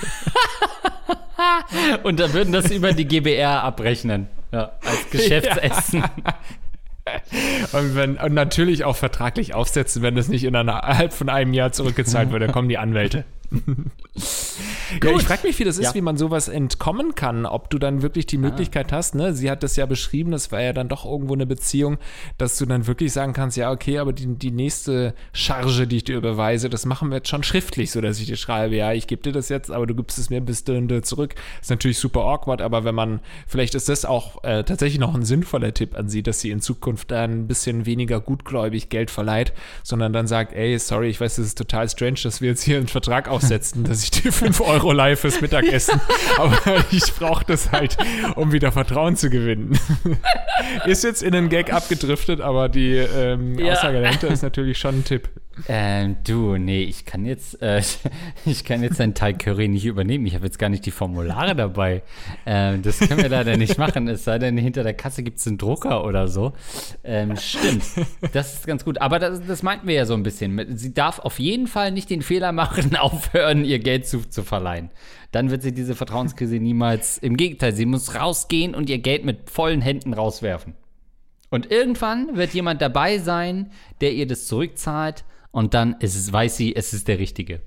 Und dann würden das über die GBR abrechnen, als Geschäftsessen. Ja. Und natürlich auch vertraglich aufsetzen, wenn das nicht innerhalb von einem Jahr zurückgezahlt wird, dann kommen die Anwälte. Ja, ich frage mich, wie das ist, wie man sowas entkommen kann, ob du dann wirklich die Möglichkeit hast, ne? Sie hat das ja beschrieben, das war ja dann doch irgendwo eine Beziehung, dass du dann wirklich sagen kannst, ja, okay, aber die nächste Charge, die ich dir überweise, das machen wir jetzt schon schriftlich, so dass ich dir schreibe, ja, ich gebe dir das jetzt, aber du gibst es mir bis zurück. Ist natürlich super awkward, aber wenn man, vielleicht ist das auch tatsächlich noch ein sinnvoller Tipp an sie, dass sie in Zukunft dann ein bisschen weniger gutgläubig Geld verleiht, sondern dann sagt, ey, sorry, ich weiß, das ist total strange, dass wir jetzt hier einen Vertrag aufsetzen, dass ich dir 5 € leihe fürs Mittagessen, aber ich brauche das halt, um wieder Vertrauen zu gewinnen. Ist jetzt in einen Gag abgedriftet, aber die Aussage dahinter ist natürlich schon ein Tipp. Ich kann jetzt dein Thai Curry nicht übernehmen. Ich habe jetzt gar nicht die Formulare dabei. Das können wir leider nicht machen, es sei denn, hinter der Kasse gibt es einen Drucker oder so. Stimmt, das ist ganz gut. Aber das meinten wir ja so ein bisschen. Sie darf auf jeden Fall nicht den Fehler machen, aufhören, ihr Geld zu verleihen. Dann wird sie diese Vertrauenskrise niemals, im Gegenteil, sie muss rausgehen und ihr Geld mit vollen Händen rauswerfen. Und irgendwann wird jemand dabei sein, der ihr das zurückzahlt. Und dann weiß sie, es ist der Richtige.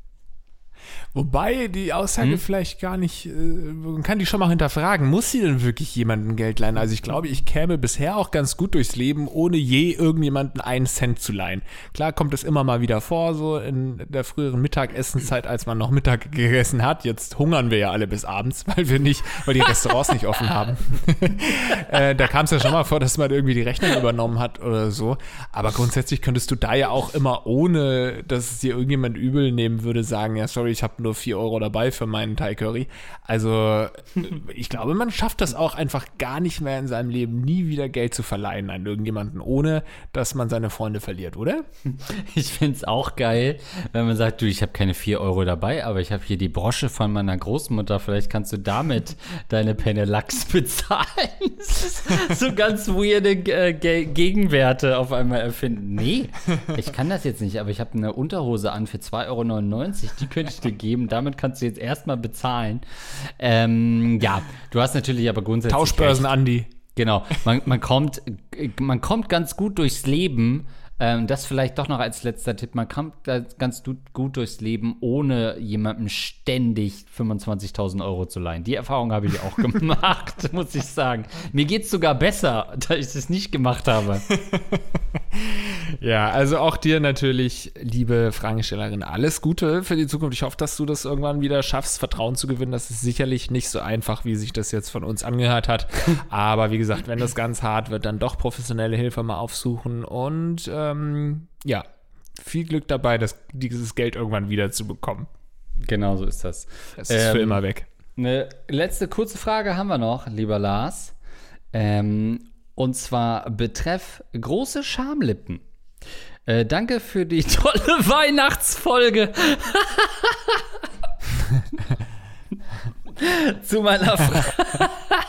Wobei die Aussage vielleicht gar nicht, man kann die schon mal hinterfragen, muss sie denn wirklich jemandem Geld leihen? Also ich glaube, ich käme bisher auch ganz gut durchs Leben, ohne je irgendjemanden 1 Cent zu leihen. Klar kommt es immer mal wieder vor, so in der früheren Mittagessenzeit, als man noch Mittag gegessen hat. Jetzt hungern wir ja alle bis abends, weil die Restaurants nicht offen haben. Da kam es ja schon mal vor, dass man irgendwie die Rechnung übernommen hat oder so. Aber grundsätzlich könntest du da ja auch immer, ohne dass es dir irgendjemand übel nehmen würde, sagen, ja sorry, ich habe nur 4 € dabei für meinen Thai Curry. Also ich glaube, man schafft das auch einfach gar nicht mehr in seinem Leben, nie wieder Geld zu verleihen an irgendjemanden, ohne dass man seine Freunde verliert, oder? Ich finde es auch geil, wenn man sagt, du, ich habe keine 4 € dabei, aber ich habe hier die Brosche von meiner Großmutter, vielleicht kannst du damit deine Penne Lachs bezahlen. So ganz weirde Gegenwerte auf einmal erfinden. Nee, ich kann das jetzt nicht, aber ich habe eine Unterhose an für 2,99 €, die könnte ich dir geben. Damit kannst du jetzt erstmal bezahlen. Ja, du hast natürlich aber grundsätzlich Tauschbörsen, Andi. Genau, man kommt ganz gut durchs Leben. Das vielleicht doch noch als letzter Tipp. Man kommt ganz gut durchs Leben, ohne jemandem ständig 25.000 € zu leihen. Die Erfahrung habe ich auch gemacht, muss ich sagen. Mir geht es sogar besser, da ich das nicht gemacht habe. Ja, also auch dir natürlich, liebe Fragestellerin, alles Gute für die Zukunft. Ich hoffe, dass du das irgendwann wieder schaffst, Vertrauen zu gewinnen. Das ist sicherlich nicht so einfach, wie sich das jetzt von uns angehört hat. Aber wie gesagt, wenn das ganz hart wird, dann doch professionelle Hilfe mal aufsuchen und ja, viel Glück dabei, dieses Geld irgendwann wieder zu bekommen. Genau so ist das. Es ist für immer weg. Eine letzte kurze Frage haben wir noch, lieber Lars. Und zwar betreff große Schamlippen. Danke für die tolle Weihnachtsfolge. Zu meiner Frage.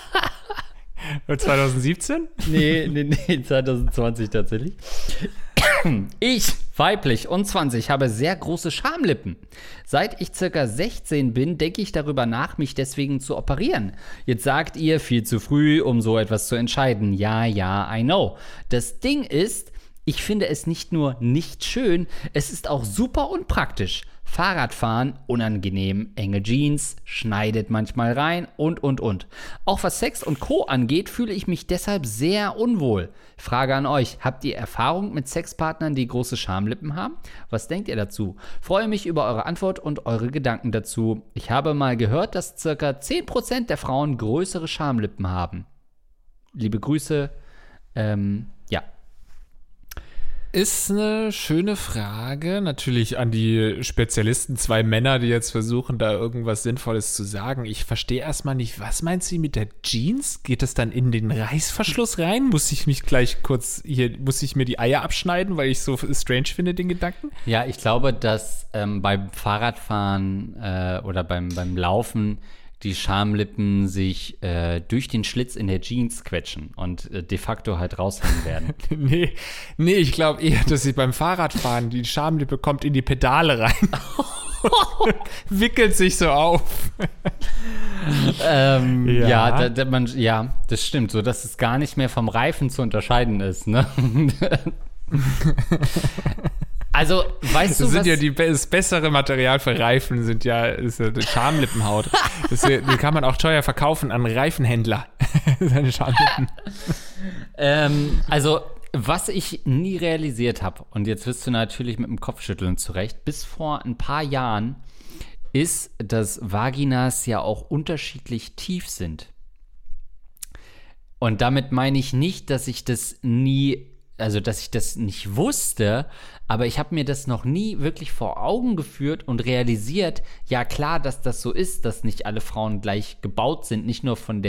2017? Nee, 2020 tatsächlich. Ich, weiblich und 20, habe sehr große Schamlippen. Seit ich circa 16 bin, denke ich darüber nach, mich deswegen zu operieren. Jetzt sagt ihr, viel zu früh, um so etwas zu entscheiden. Ja, I know. Das Ding ist, ich finde es nicht nur nicht schön, es ist auch super unpraktisch. Fahrradfahren, unangenehm, enge Jeans, schneidet manchmal rein und. Auch was Sex und Co. angeht, fühle ich mich deshalb sehr unwohl. Frage an euch, habt ihr Erfahrung mit Sexpartnern, die große Schamlippen haben? Was denkt ihr dazu? Freue mich über eure Antwort und eure Gedanken dazu. Ich habe mal gehört, dass ca. 10% der Frauen größere Schamlippen haben. Liebe Grüße, ja. Ist eine schöne Frage, natürlich an die Spezialisten, 2 Männer, die jetzt versuchen, da irgendwas Sinnvolles zu sagen. Ich verstehe erstmal nicht, was meint sie mit der Jeans? Geht das dann in den Reißverschluss rein? Muss ich mir die Eier abschneiden, weil ich so strange finde, den Gedanken? Ja, ich glaube, dass beim Fahrradfahren oder beim Laufen die Schamlippen sich durch den Schlitz in der Jeans quetschen und de facto halt raushängen werden. Nee, ich glaube eher, dass sie beim Fahrradfahren, die Schamlippe kommt in die Pedale rein. Wickelt sich so auf. Ja, das stimmt, so dass es gar nicht mehr vom Reifen zu unterscheiden ist, ne? Also, weißt du, was? Das bessere Material für Reifen ist ja die Schamlippenhaut. Die kann man auch teuer verkaufen an Reifenhändler. Seine Schamlippen. Also, was ich nie realisiert habe, und jetzt wirst du natürlich mit dem Kopfschütteln zurecht, bis vor ein paar Jahren ist, dass Vaginas ja auch unterschiedlich tief sind. Und damit meine ich nicht, dass ich das nicht wusste, aber ich habe mir das noch nie wirklich vor Augen geführt und realisiert, ja klar, dass das so ist, dass nicht alle Frauen gleich gebaut sind, nicht nur vom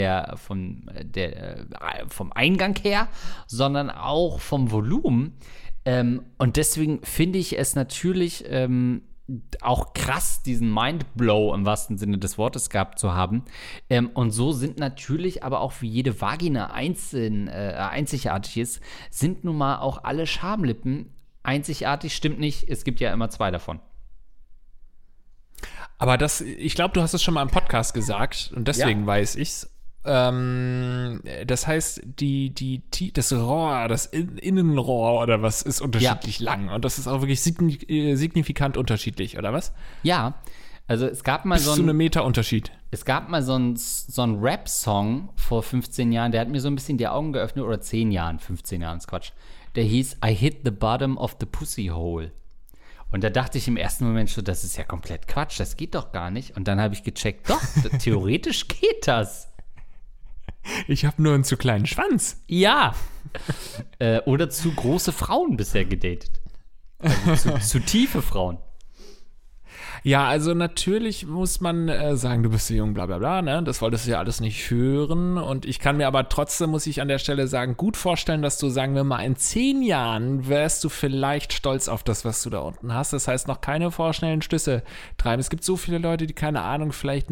Eingang her, sondern auch vom Volumen. Und deswegen finde ich es natürlich auch krass, diesen Mindblow im wahrsten Sinne des Wortes gehabt zu haben. Und so sind natürlich, aber auch wie jede Vagina einzigartig ist, sind nun mal auch alle Schamlippen einzigartig. Stimmt nicht, es gibt ja immer 2 davon. Aber ich glaube, du hast es schon mal im Podcast gesagt und deswegen weiß ich's. Das heißt, das Rohr, das Innenrohr oder was ist unterschiedlich lang und das ist auch wirklich signifikant unterschiedlich, oder was? Ja, also es gab mal bis zu einem Meter Unterschied. Es gab mal so einen Rap-Song vor 15 Jahren, der hat mir so ein bisschen die Augen geöffnet, oder 10 Jahren, 15 Jahren ist Quatsch. Der hieß I Hit the Bottom of the Pussy Hole. Und da dachte ich im ersten Moment schon, das ist ja komplett Quatsch, das geht doch gar nicht. Und dann habe ich gecheckt, doch, theoretisch geht das. Ich habe nur einen zu kleinen Schwanz. Ja. Oder zu große Frauen bisher gedatet. Also zu tiefe Frauen. Ja, also natürlich muss man sagen, du bist so jung, bla bla bla, ne? Das wolltest du ja alles nicht hören. Und ich kann mir aber trotzdem, muss ich an der Stelle sagen, gut vorstellen, dass du, sagen wir mal, in 10 Jahren wärst du vielleicht stolz auf das, was du da unten hast. Das heißt, noch keine vorschnellen Schlüsse treiben. Es gibt so viele Leute, die, keine Ahnung, vielleicht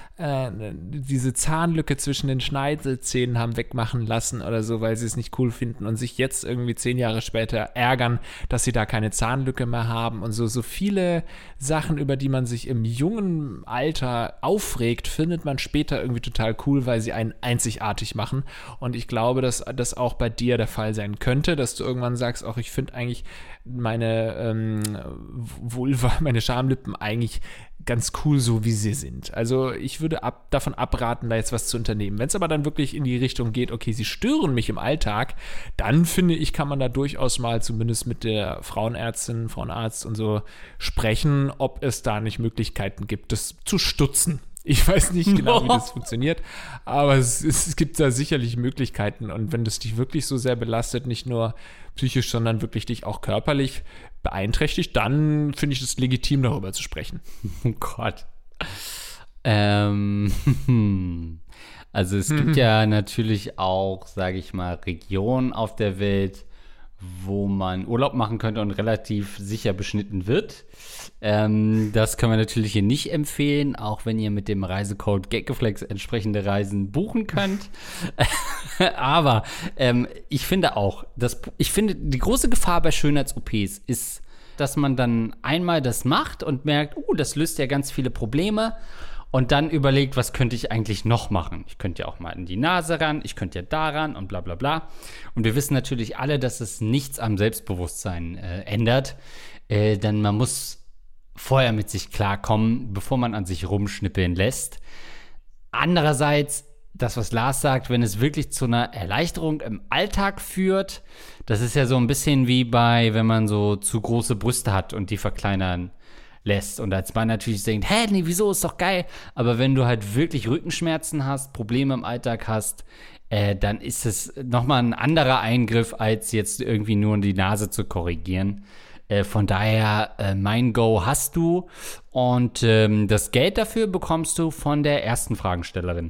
diese Zahnlücke zwischen den Schneidezähnen haben wegmachen lassen oder so, weil sie es nicht cool finden und sich jetzt irgendwie 10 Jahre später ärgern, dass sie da keine Zahnlücke mehr haben und so viele Sachen, über die man sich im jungen Alter aufregt, findet man später irgendwie total cool, weil sie einen einzigartig machen. Und ich glaube, dass das auch bei dir der Fall sein könnte, dass du irgendwann sagst, auch ich finde eigentlich meine Vulva, meine Schamlippen eigentlich ganz cool, so wie sie sind. Also ich würde davon abraten, da jetzt was zu unternehmen. Wenn es aber dann wirklich in die Richtung geht, okay, sie stören mich im Alltag, dann finde ich, kann man da durchaus mal zumindest mit der Frauenärztin, Frauenarzt und so sprechen, ob es da nicht Möglichkeiten gibt, das zu stutzen. Ich weiß nicht genau, wie das funktioniert, aber es gibt da sicherlich Möglichkeiten. Und wenn das dich wirklich so sehr belastet, nicht nur psychisch, sondern wirklich dich auch körperlich beeinträchtigt, dann finde ich es legitim, darüber zu sprechen. Oh Gott. Also es gibt ja natürlich auch, sage ich mal, Regionen auf der Welt, wo man Urlaub machen könnte und relativ sicher beschnitten wird. Das können wir natürlich hier nicht empfehlen, auch wenn ihr mit dem Reisecode Gaggeflex entsprechende Reisen buchen könnt. Aber ich finde auch, die große Gefahr bei Schönheits-OPs ist, dass man dann einmal das macht und merkt, das löst ja ganz viele Probleme. Und dann überlegt, was könnte ich eigentlich noch machen? Ich könnte ja auch mal in die Nase ran, ich könnte ja daran und bla bla bla. Und wir wissen natürlich alle, dass es nichts am Selbstbewusstsein ändert. Denn man muss vorher mit sich klarkommen, bevor man an sich rumschnippeln lässt. Andererseits, das, was Lars sagt, wenn es wirklich zu einer Erleichterung im Alltag führt, das ist ja so ein bisschen wie wenn man so zu große Brüste hat und die verkleinern lässt. Und als man natürlich denkt, nee, wieso, ist doch geil. Aber wenn du halt wirklich Rückenschmerzen hast, Probleme im Alltag hast, dann ist es nochmal ein anderer Eingriff, als jetzt irgendwie nur die Nase zu korrigieren. Von daher, mein Go hast du. Und das Geld dafür bekommst du von der ersten Fragenstellerin.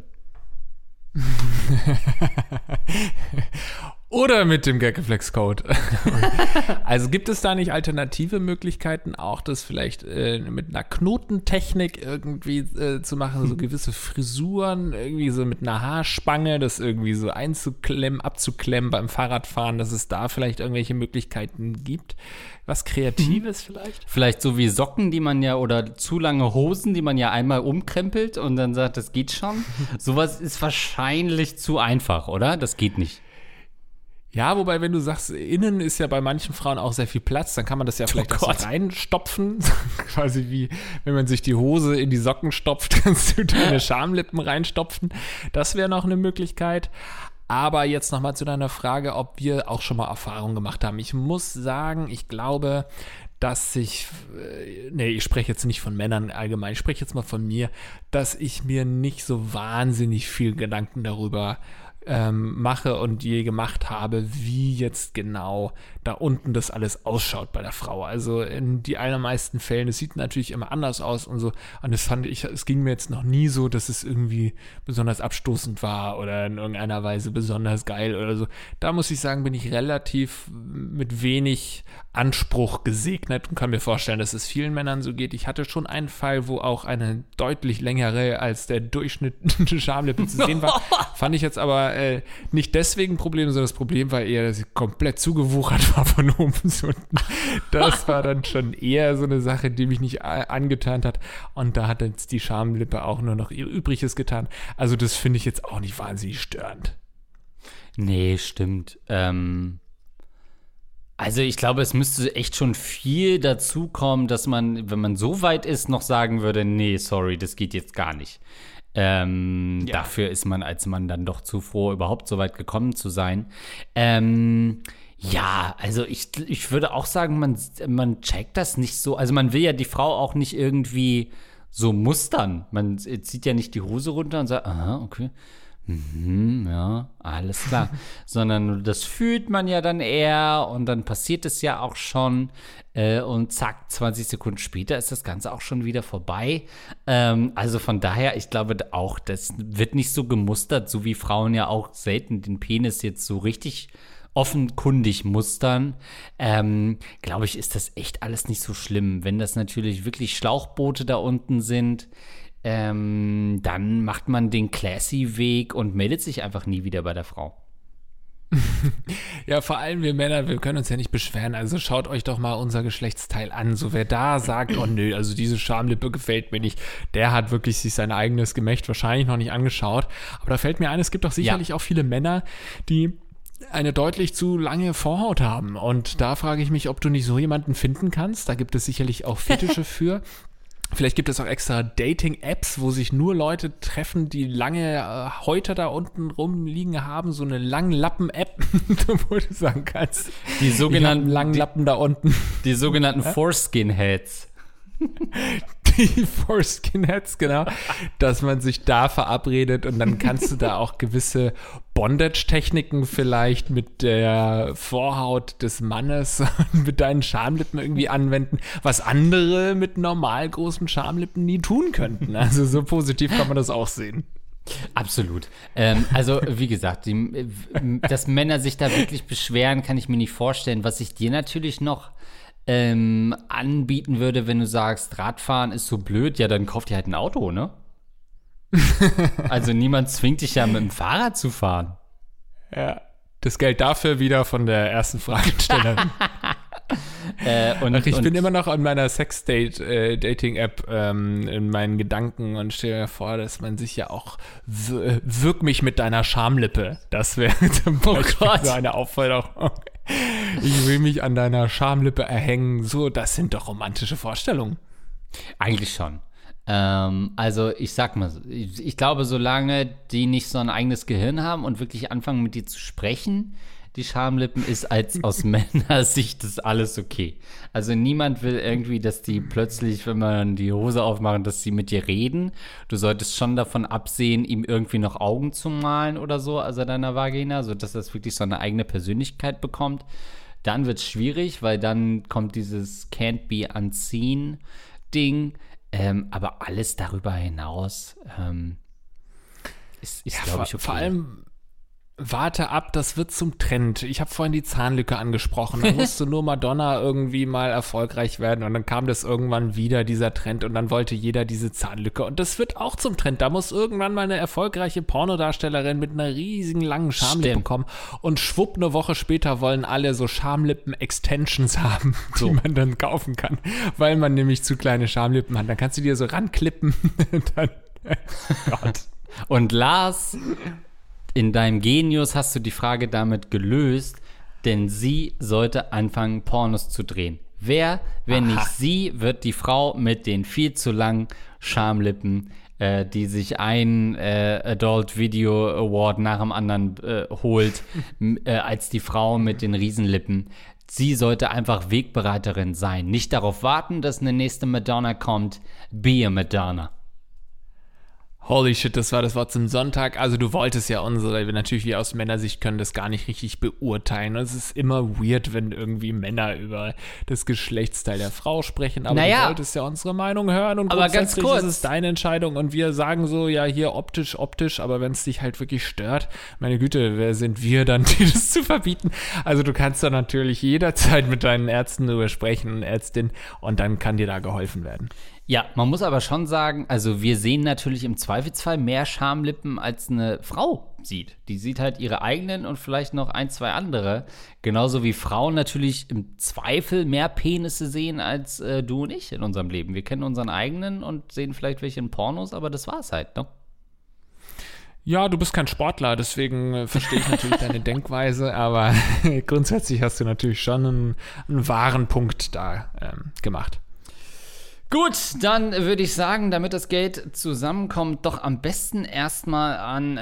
Oder mit dem Gaggeflex-Code. Also gibt es da nicht alternative Möglichkeiten, auch das vielleicht mit einer Knotentechnik irgendwie zu machen, so gewisse Frisuren, irgendwie so mit einer Haarspange, das irgendwie so abzuklemmen beim Fahrradfahren, dass es da vielleicht irgendwelche Möglichkeiten gibt? Was Kreatives vielleicht? Vielleicht so wie Socken, die man ja, oder zu lange Hosen, die man ja einmal umkrempelt und dann sagt, das geht schon. Sowas ist wahrscheinlich zu einfach, oder? Das geht nicht. Ja, wobei, wenn du sagst, innen ist ja bei manchen Frauen auch sehr viel Platz, dann kann man das ja vielleicht auch so reinstopfen. Quasi wie, wenn man sich die Hose in die Socken stopft, kannst du deine Schamlippen reinstopfen. Das wäre noch eine Möglichkeit. Aber jetzt nochmal zu deiner Frage, ob wir auch schon mal Erfahrungen gemacht haben. Ich muss sagen, ich glaube, dass ich spreche jetzt nicht von Männern allgemein, ich spreche jetzt mal von mir, dass ich mir nicht so wahnsinnig viel Gedanken darüber mache und je gemacht habe, wie jetzt genau da unten das alles ausschaut bei der Frau. Also in die allermeisten Fällen, es sieht natürlich immer anders aus und so. Und das fand ich, es ging mir jetzt noch nie so, dass es irgendwie besonders abstoßend war oder in irgendeiner Weise besonders geil oder so. Da muss ich sagen, bin ich relativ mit wenig Anspruch gesegnet und kann mir vorstellen, dass es vielen Männern so geht. Ich hatte schon einen Fall, wo auch eine deutlich längere als der Durchschnitt Schamlippe zu sehen war. Fand ich jetzt aber nicht deswegen ein Problem, sondern das Problem war eher, dass sie komplett zugewuchert war von oben bis unten. Das war dann schon eher so eine Sache, die mich nicht angetan hat. Und da hat jetzt die Schamlippe auch nur noch ihr Übriges getan. Also das finde ich jetzt auch nicht wahnsinnig störend. Nee, stimmt. Also ich glaube, es müsste echt schon viel dazu kommen, dass man, wenn man so weit ist, noch sagen würde, nee, sorry, das geht jetzt gar nicht. Dafür ist man als Mann dann doch zu froh, überhaupt so weit gekommen zu sein. Ja, also ich würde auch sagen, man checkt das nicht so. Also man will ja die Frau auch nicht irgendwie so mustern. Man zieht ja nicht die Hose runter und sagt, aha, okay. Ja, alles klar. Sondern das fühlt man ja dann eher und dann passiert es ja auch schon und zack, 20 Sekunden später ist das Ganze auch schon wieder vorbei. Also von daher, ich glaube auch, das wird nicht so gemustert, so wie Frauen ja auch selten den Penis jetzt so richtig offenkundig mustern, glaube ich, ist das echt alles nicht so schlimm. Wenn das natürlich wirklich Schlauchboote da unten sind, dann macht man den Classy-Weg und meldet sich einfach nie wieder bei der Frau. Ja, vor allem wir Männer, wir können uns ja nicht beschweren, also schaut euch doch mal unser Geschlechtsteil an, so wer da sagt, oh nö, also diese Schamlippe gefällt mir nicht, der hat wirklich sich sein eigenes Gemächt wahrscheinlich noch nicht angeschaut, aber da fällt mir ein, es gibt doch sicherlich auch viele Männer, die eine deutlich zu lange Vorhaut haben und da frage ich mich, ob du nicht so jemanden finden kannst, da gibt es sicherlich auch Fetische für. Vielleicht gibt es auch extra Dating-Apps, wo sich nur Leute treffen, die lange Häute da unten rumliegen haben. So eine Langlappen-App, wo du sagen kannst. Die sogenannten langen Lappen da unten. Die sogenannten Foreskin-Heads. Die Foreskin-Heads, genau. Dass man sich da verabredet und dann kannst du da auch gewisse Bondage-Techniken vielleicht mit der Vorhaut des Mannes und mit deinen Schamlippen irgendwie anwenden, was andere mit normal großen Schamlippen nie tun könnten. Also so positiv kann man das auch sehen. Absolut. Also wie gesagt, dass Männer sich da wirklich beschweren, kann ich mir nicht vorstellen. Was ich dir natürlich noch anbieten würde, wenn du sagst, Radfahren ist so blöd, ja, dann kauf dir halt ein Auto, ne? Also niemand zwingt dich ja mit dem Fahrrad zu fahren. Ja, das Geld dafür wieder von der ersten Fragestellerin. Ich bin immer noch an meiner Sex-Dating-App in meinen Gedanken und stelle mir vor, dass man sich ja auch wirk mich mit deiner Schamlippe. Das wäre zum Beispiel so eine Aufforderung. Ich will mich an deiner Schamlippe erhängen. So, das sind doch romantische Vorstellungen. Eigentlich schon. Also ich sag mal, ich glaube, solange die nicht so ein eigenes Gehirn haben und wirklich anfangen mit dir zu sprechen, die Schamlippen, ist aus Männersicht das alles okay. Also niemand will irgendwie, dass die plötzlich, wenn man die Hose aufmachen, dass sie mit dir reden. Du solltest schon davon absehen, ihm irgendwie noch Augen zu malen oder so, also deiner Vagina, sodass das wirklich so eine eigene Persönlichkeit bekommt. Dann wird es schwierig, weil dann kommt dieses Can't be unseen Ding. Aber alles darüber hinaus ist glaube ich, okay. Vor allem warte ab, das wird zum Trend. Ich habe vorhin die Zahnlücke angesprochen. Da musste nur Madonna irgendwie mal erfolgreich werden und dann kam das irgendwann wieder, dieser Trend, und dann wollte jeder diese Zahnlücke. Und das wird auch zum Trend. Da muss irgendwann mal eine erfolgreiche Pornodarstellerin mit einer riesigen langen Schamlippe kommen und schwupp, eine Woche später wollen alle so Schamlippen-Extensions haben, die man dann kaufen kann, weil man nämlich zu kleine Schamlippen hat. Dann kannst du dir so ranklippen. Dann, Gott. Und Lars, in deinem Genius hast du die Frage damit gelöst. denn sie sollte anfangen, Pornos zu drehen. Wer, wenn nicht sie, wird die Frau mit den viel zu langen Schamlippen, die sich einen Adult Video Award nach dem anderen holt, als die Frau mit den Riesenlippen. Sie sollte einfach Wegbereiterin sein. Nicht darauf warten, dass eine nächste Madonna kommt. Be a Madonna. Holy shit, das war das Wort zum Sonntag. Also du wolltest ja natürlich wir aus Männersicht können das gar nicht richtig beurteilen. Es ist immer weird, wenn irgendwie Männer über das Geschlechtsteil der Frau sprechen. Aber du wolltest ja unsere Meinung hören und aber ganz kurz, ist es deine Entscheidung. Und wir sagen so, ja hier optisch, aber wenn es dich halt wirklich stört, meine Güte, wer sind wir dann, die das zu verbieten? Also du kannst da natürlich jederzeit mit deinen Ärzten drüber sprechen, Ärztin, und dann kann dir da geholfen werden. Ja, man muss aber schon sagen, also wir sehen natürlich im Zweifelsfall mehr Schamlippen, als eine Frau sieht. Die sieht halt ihre eigenen und vielleicht noch 1, 2 andere. Genauso wie Frauen natürlich im Zweifel mehr Penisse sehen als du und ich in unserem Leben. Wir kennen unseren eigenen und sehen vielleicht welche in Pornos, aber das war's halt, ne? Ja, du bist kein Sportler, deswegen verstehe ich natürlich deine Denkweise, aber grundsätzlich hast du natürlich schon einen wahren Punkt da gemacht. Gut, dann würde ich sagen, damit das Geld zusammenkommt, doch am besten erstmal an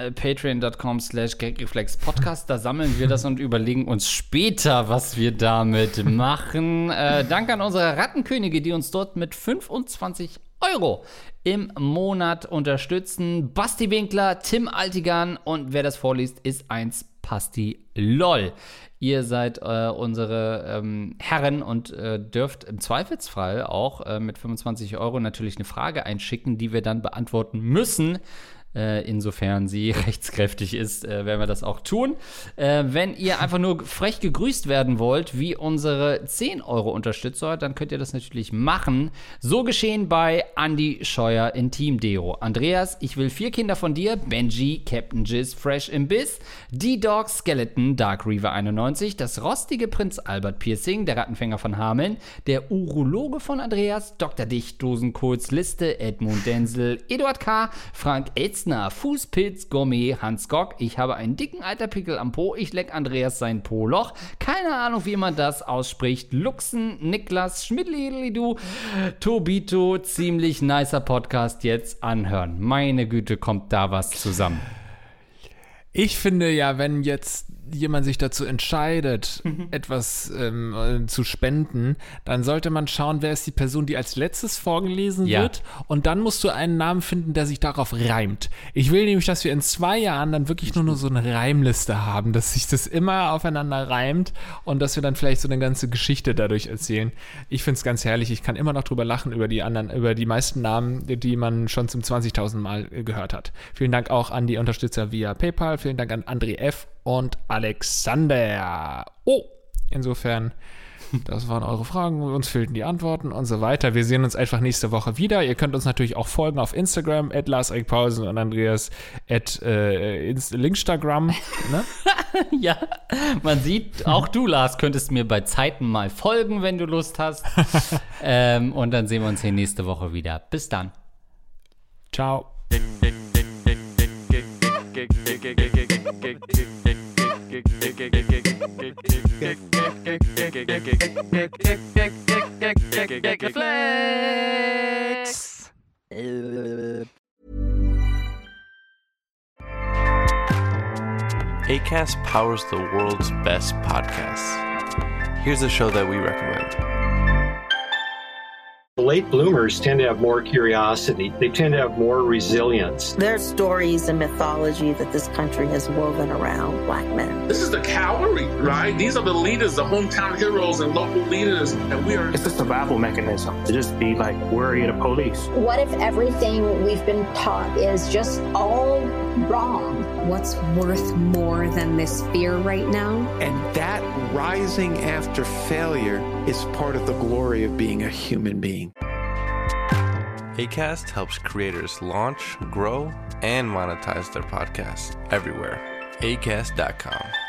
patreon.com/gagreflexpodcast. Da sammeln wir das und überlegen uns später, was wir damit machen. Danke an unsere Rattenkönige, die uns dort mit 25 € im Monat unterstützen. Basti Winkler, Tim Altigan und wer das vorliest, ist 1 Pasti LOL. Ihr seid unsere Herren und dürft im Zweifelsfall auch mit 25 € natürlich eine Frage einschicken, die wir dann beantworten müssen. Insofern sie rechtskräftig ist, werden wir das auch tun. Wenn ihr einfach nur frech gegrüßt werden wollt, wie unsere 10 € Unterstützer, dann könnt ihr das natürlich machen. So geschehen bei Andy Scheuer in Team Deo. Andreas, ich will 4 Kinder von dir. Benji, Captain Jizz, Fresh im Biss, D-Dog, Skeleton, Dark Reaver 91, das rostige Prinz Albert Piercing, der Rattenfänger von Hameln, der Urologe von Andreas, Dr. Dicht, Dosenkohls Liste, Edmund Denzel, Eduard K., Frank Elstner, Fußpilz, Gourmet, Hans Gock, ich habe einen dicken Eiterpickel am Po, ich leck Andreas sein Po-Loch, keine Ahnung, wie man das ausspricht, Luxen, Niklas, Schmidli-Du, Tobito, ziemlich nicer Podcast, jetzt anhören. Meine Güte, kommt da was zusammen. Ich finde ja, wenn jetzt jemand sich dazu entscheidet, etwas zu spenden, dann sollte man schauen, wer ist die Person, die als letztes vorgelesen wird, und dann musst du einen Namen finden, der sich darauf reimt. Ich will nämlich, dass wir in 2 Jahren dann wirklich nur so eine Reimliste haben, dass sich das immer aufeinander reimt und dass wir dann vielleicht so eine ganze Geschichte dadurch erzählen. Ich finde es ganz herrlich. Ich kann immer noch drüber lachen über die meisten Namen, die man schon zum 20.000 Mal gehört hat. Vielen Dank auch an die Unterstützer via PayPal. Vielen Dank an André F. und Alexander. Insofern, das waren eure Fragen, uns fehlten die Antworten und so weiter. Wir sehen uns einfach nächste Woche wieder. Ihr könnt uns natürlich auch folgen auf Instagram, @LarsEckpausen und Andreas @Linkstagram. Ne? Ja, man sieht, auch du, Lars, könntest mir bei Zeiten mal folgen, wenn du Lust hast. Und dann sehen wir uns hier nächste Woche wieder. Bis dann. Ciao. Reflex. Acast powers the world's best podcasts. Here's a show that we recommend. Late bloomers tend to have more curiosity. They tend to have more resilience. There are stories and mythology that this country has woven around Black men. This is the cavalry, right? These are the leaders, the hometown heroes and local leaders. And we are... It's a survival mechanism to just be like worried of police. What if everything we've been taught is just all wrong? What's worth more than this fear right now? And that rising after failure is part of the glory of being a human being. Acast helps creators launch, grow, and monetize their podcasts everywhere. Acast.com.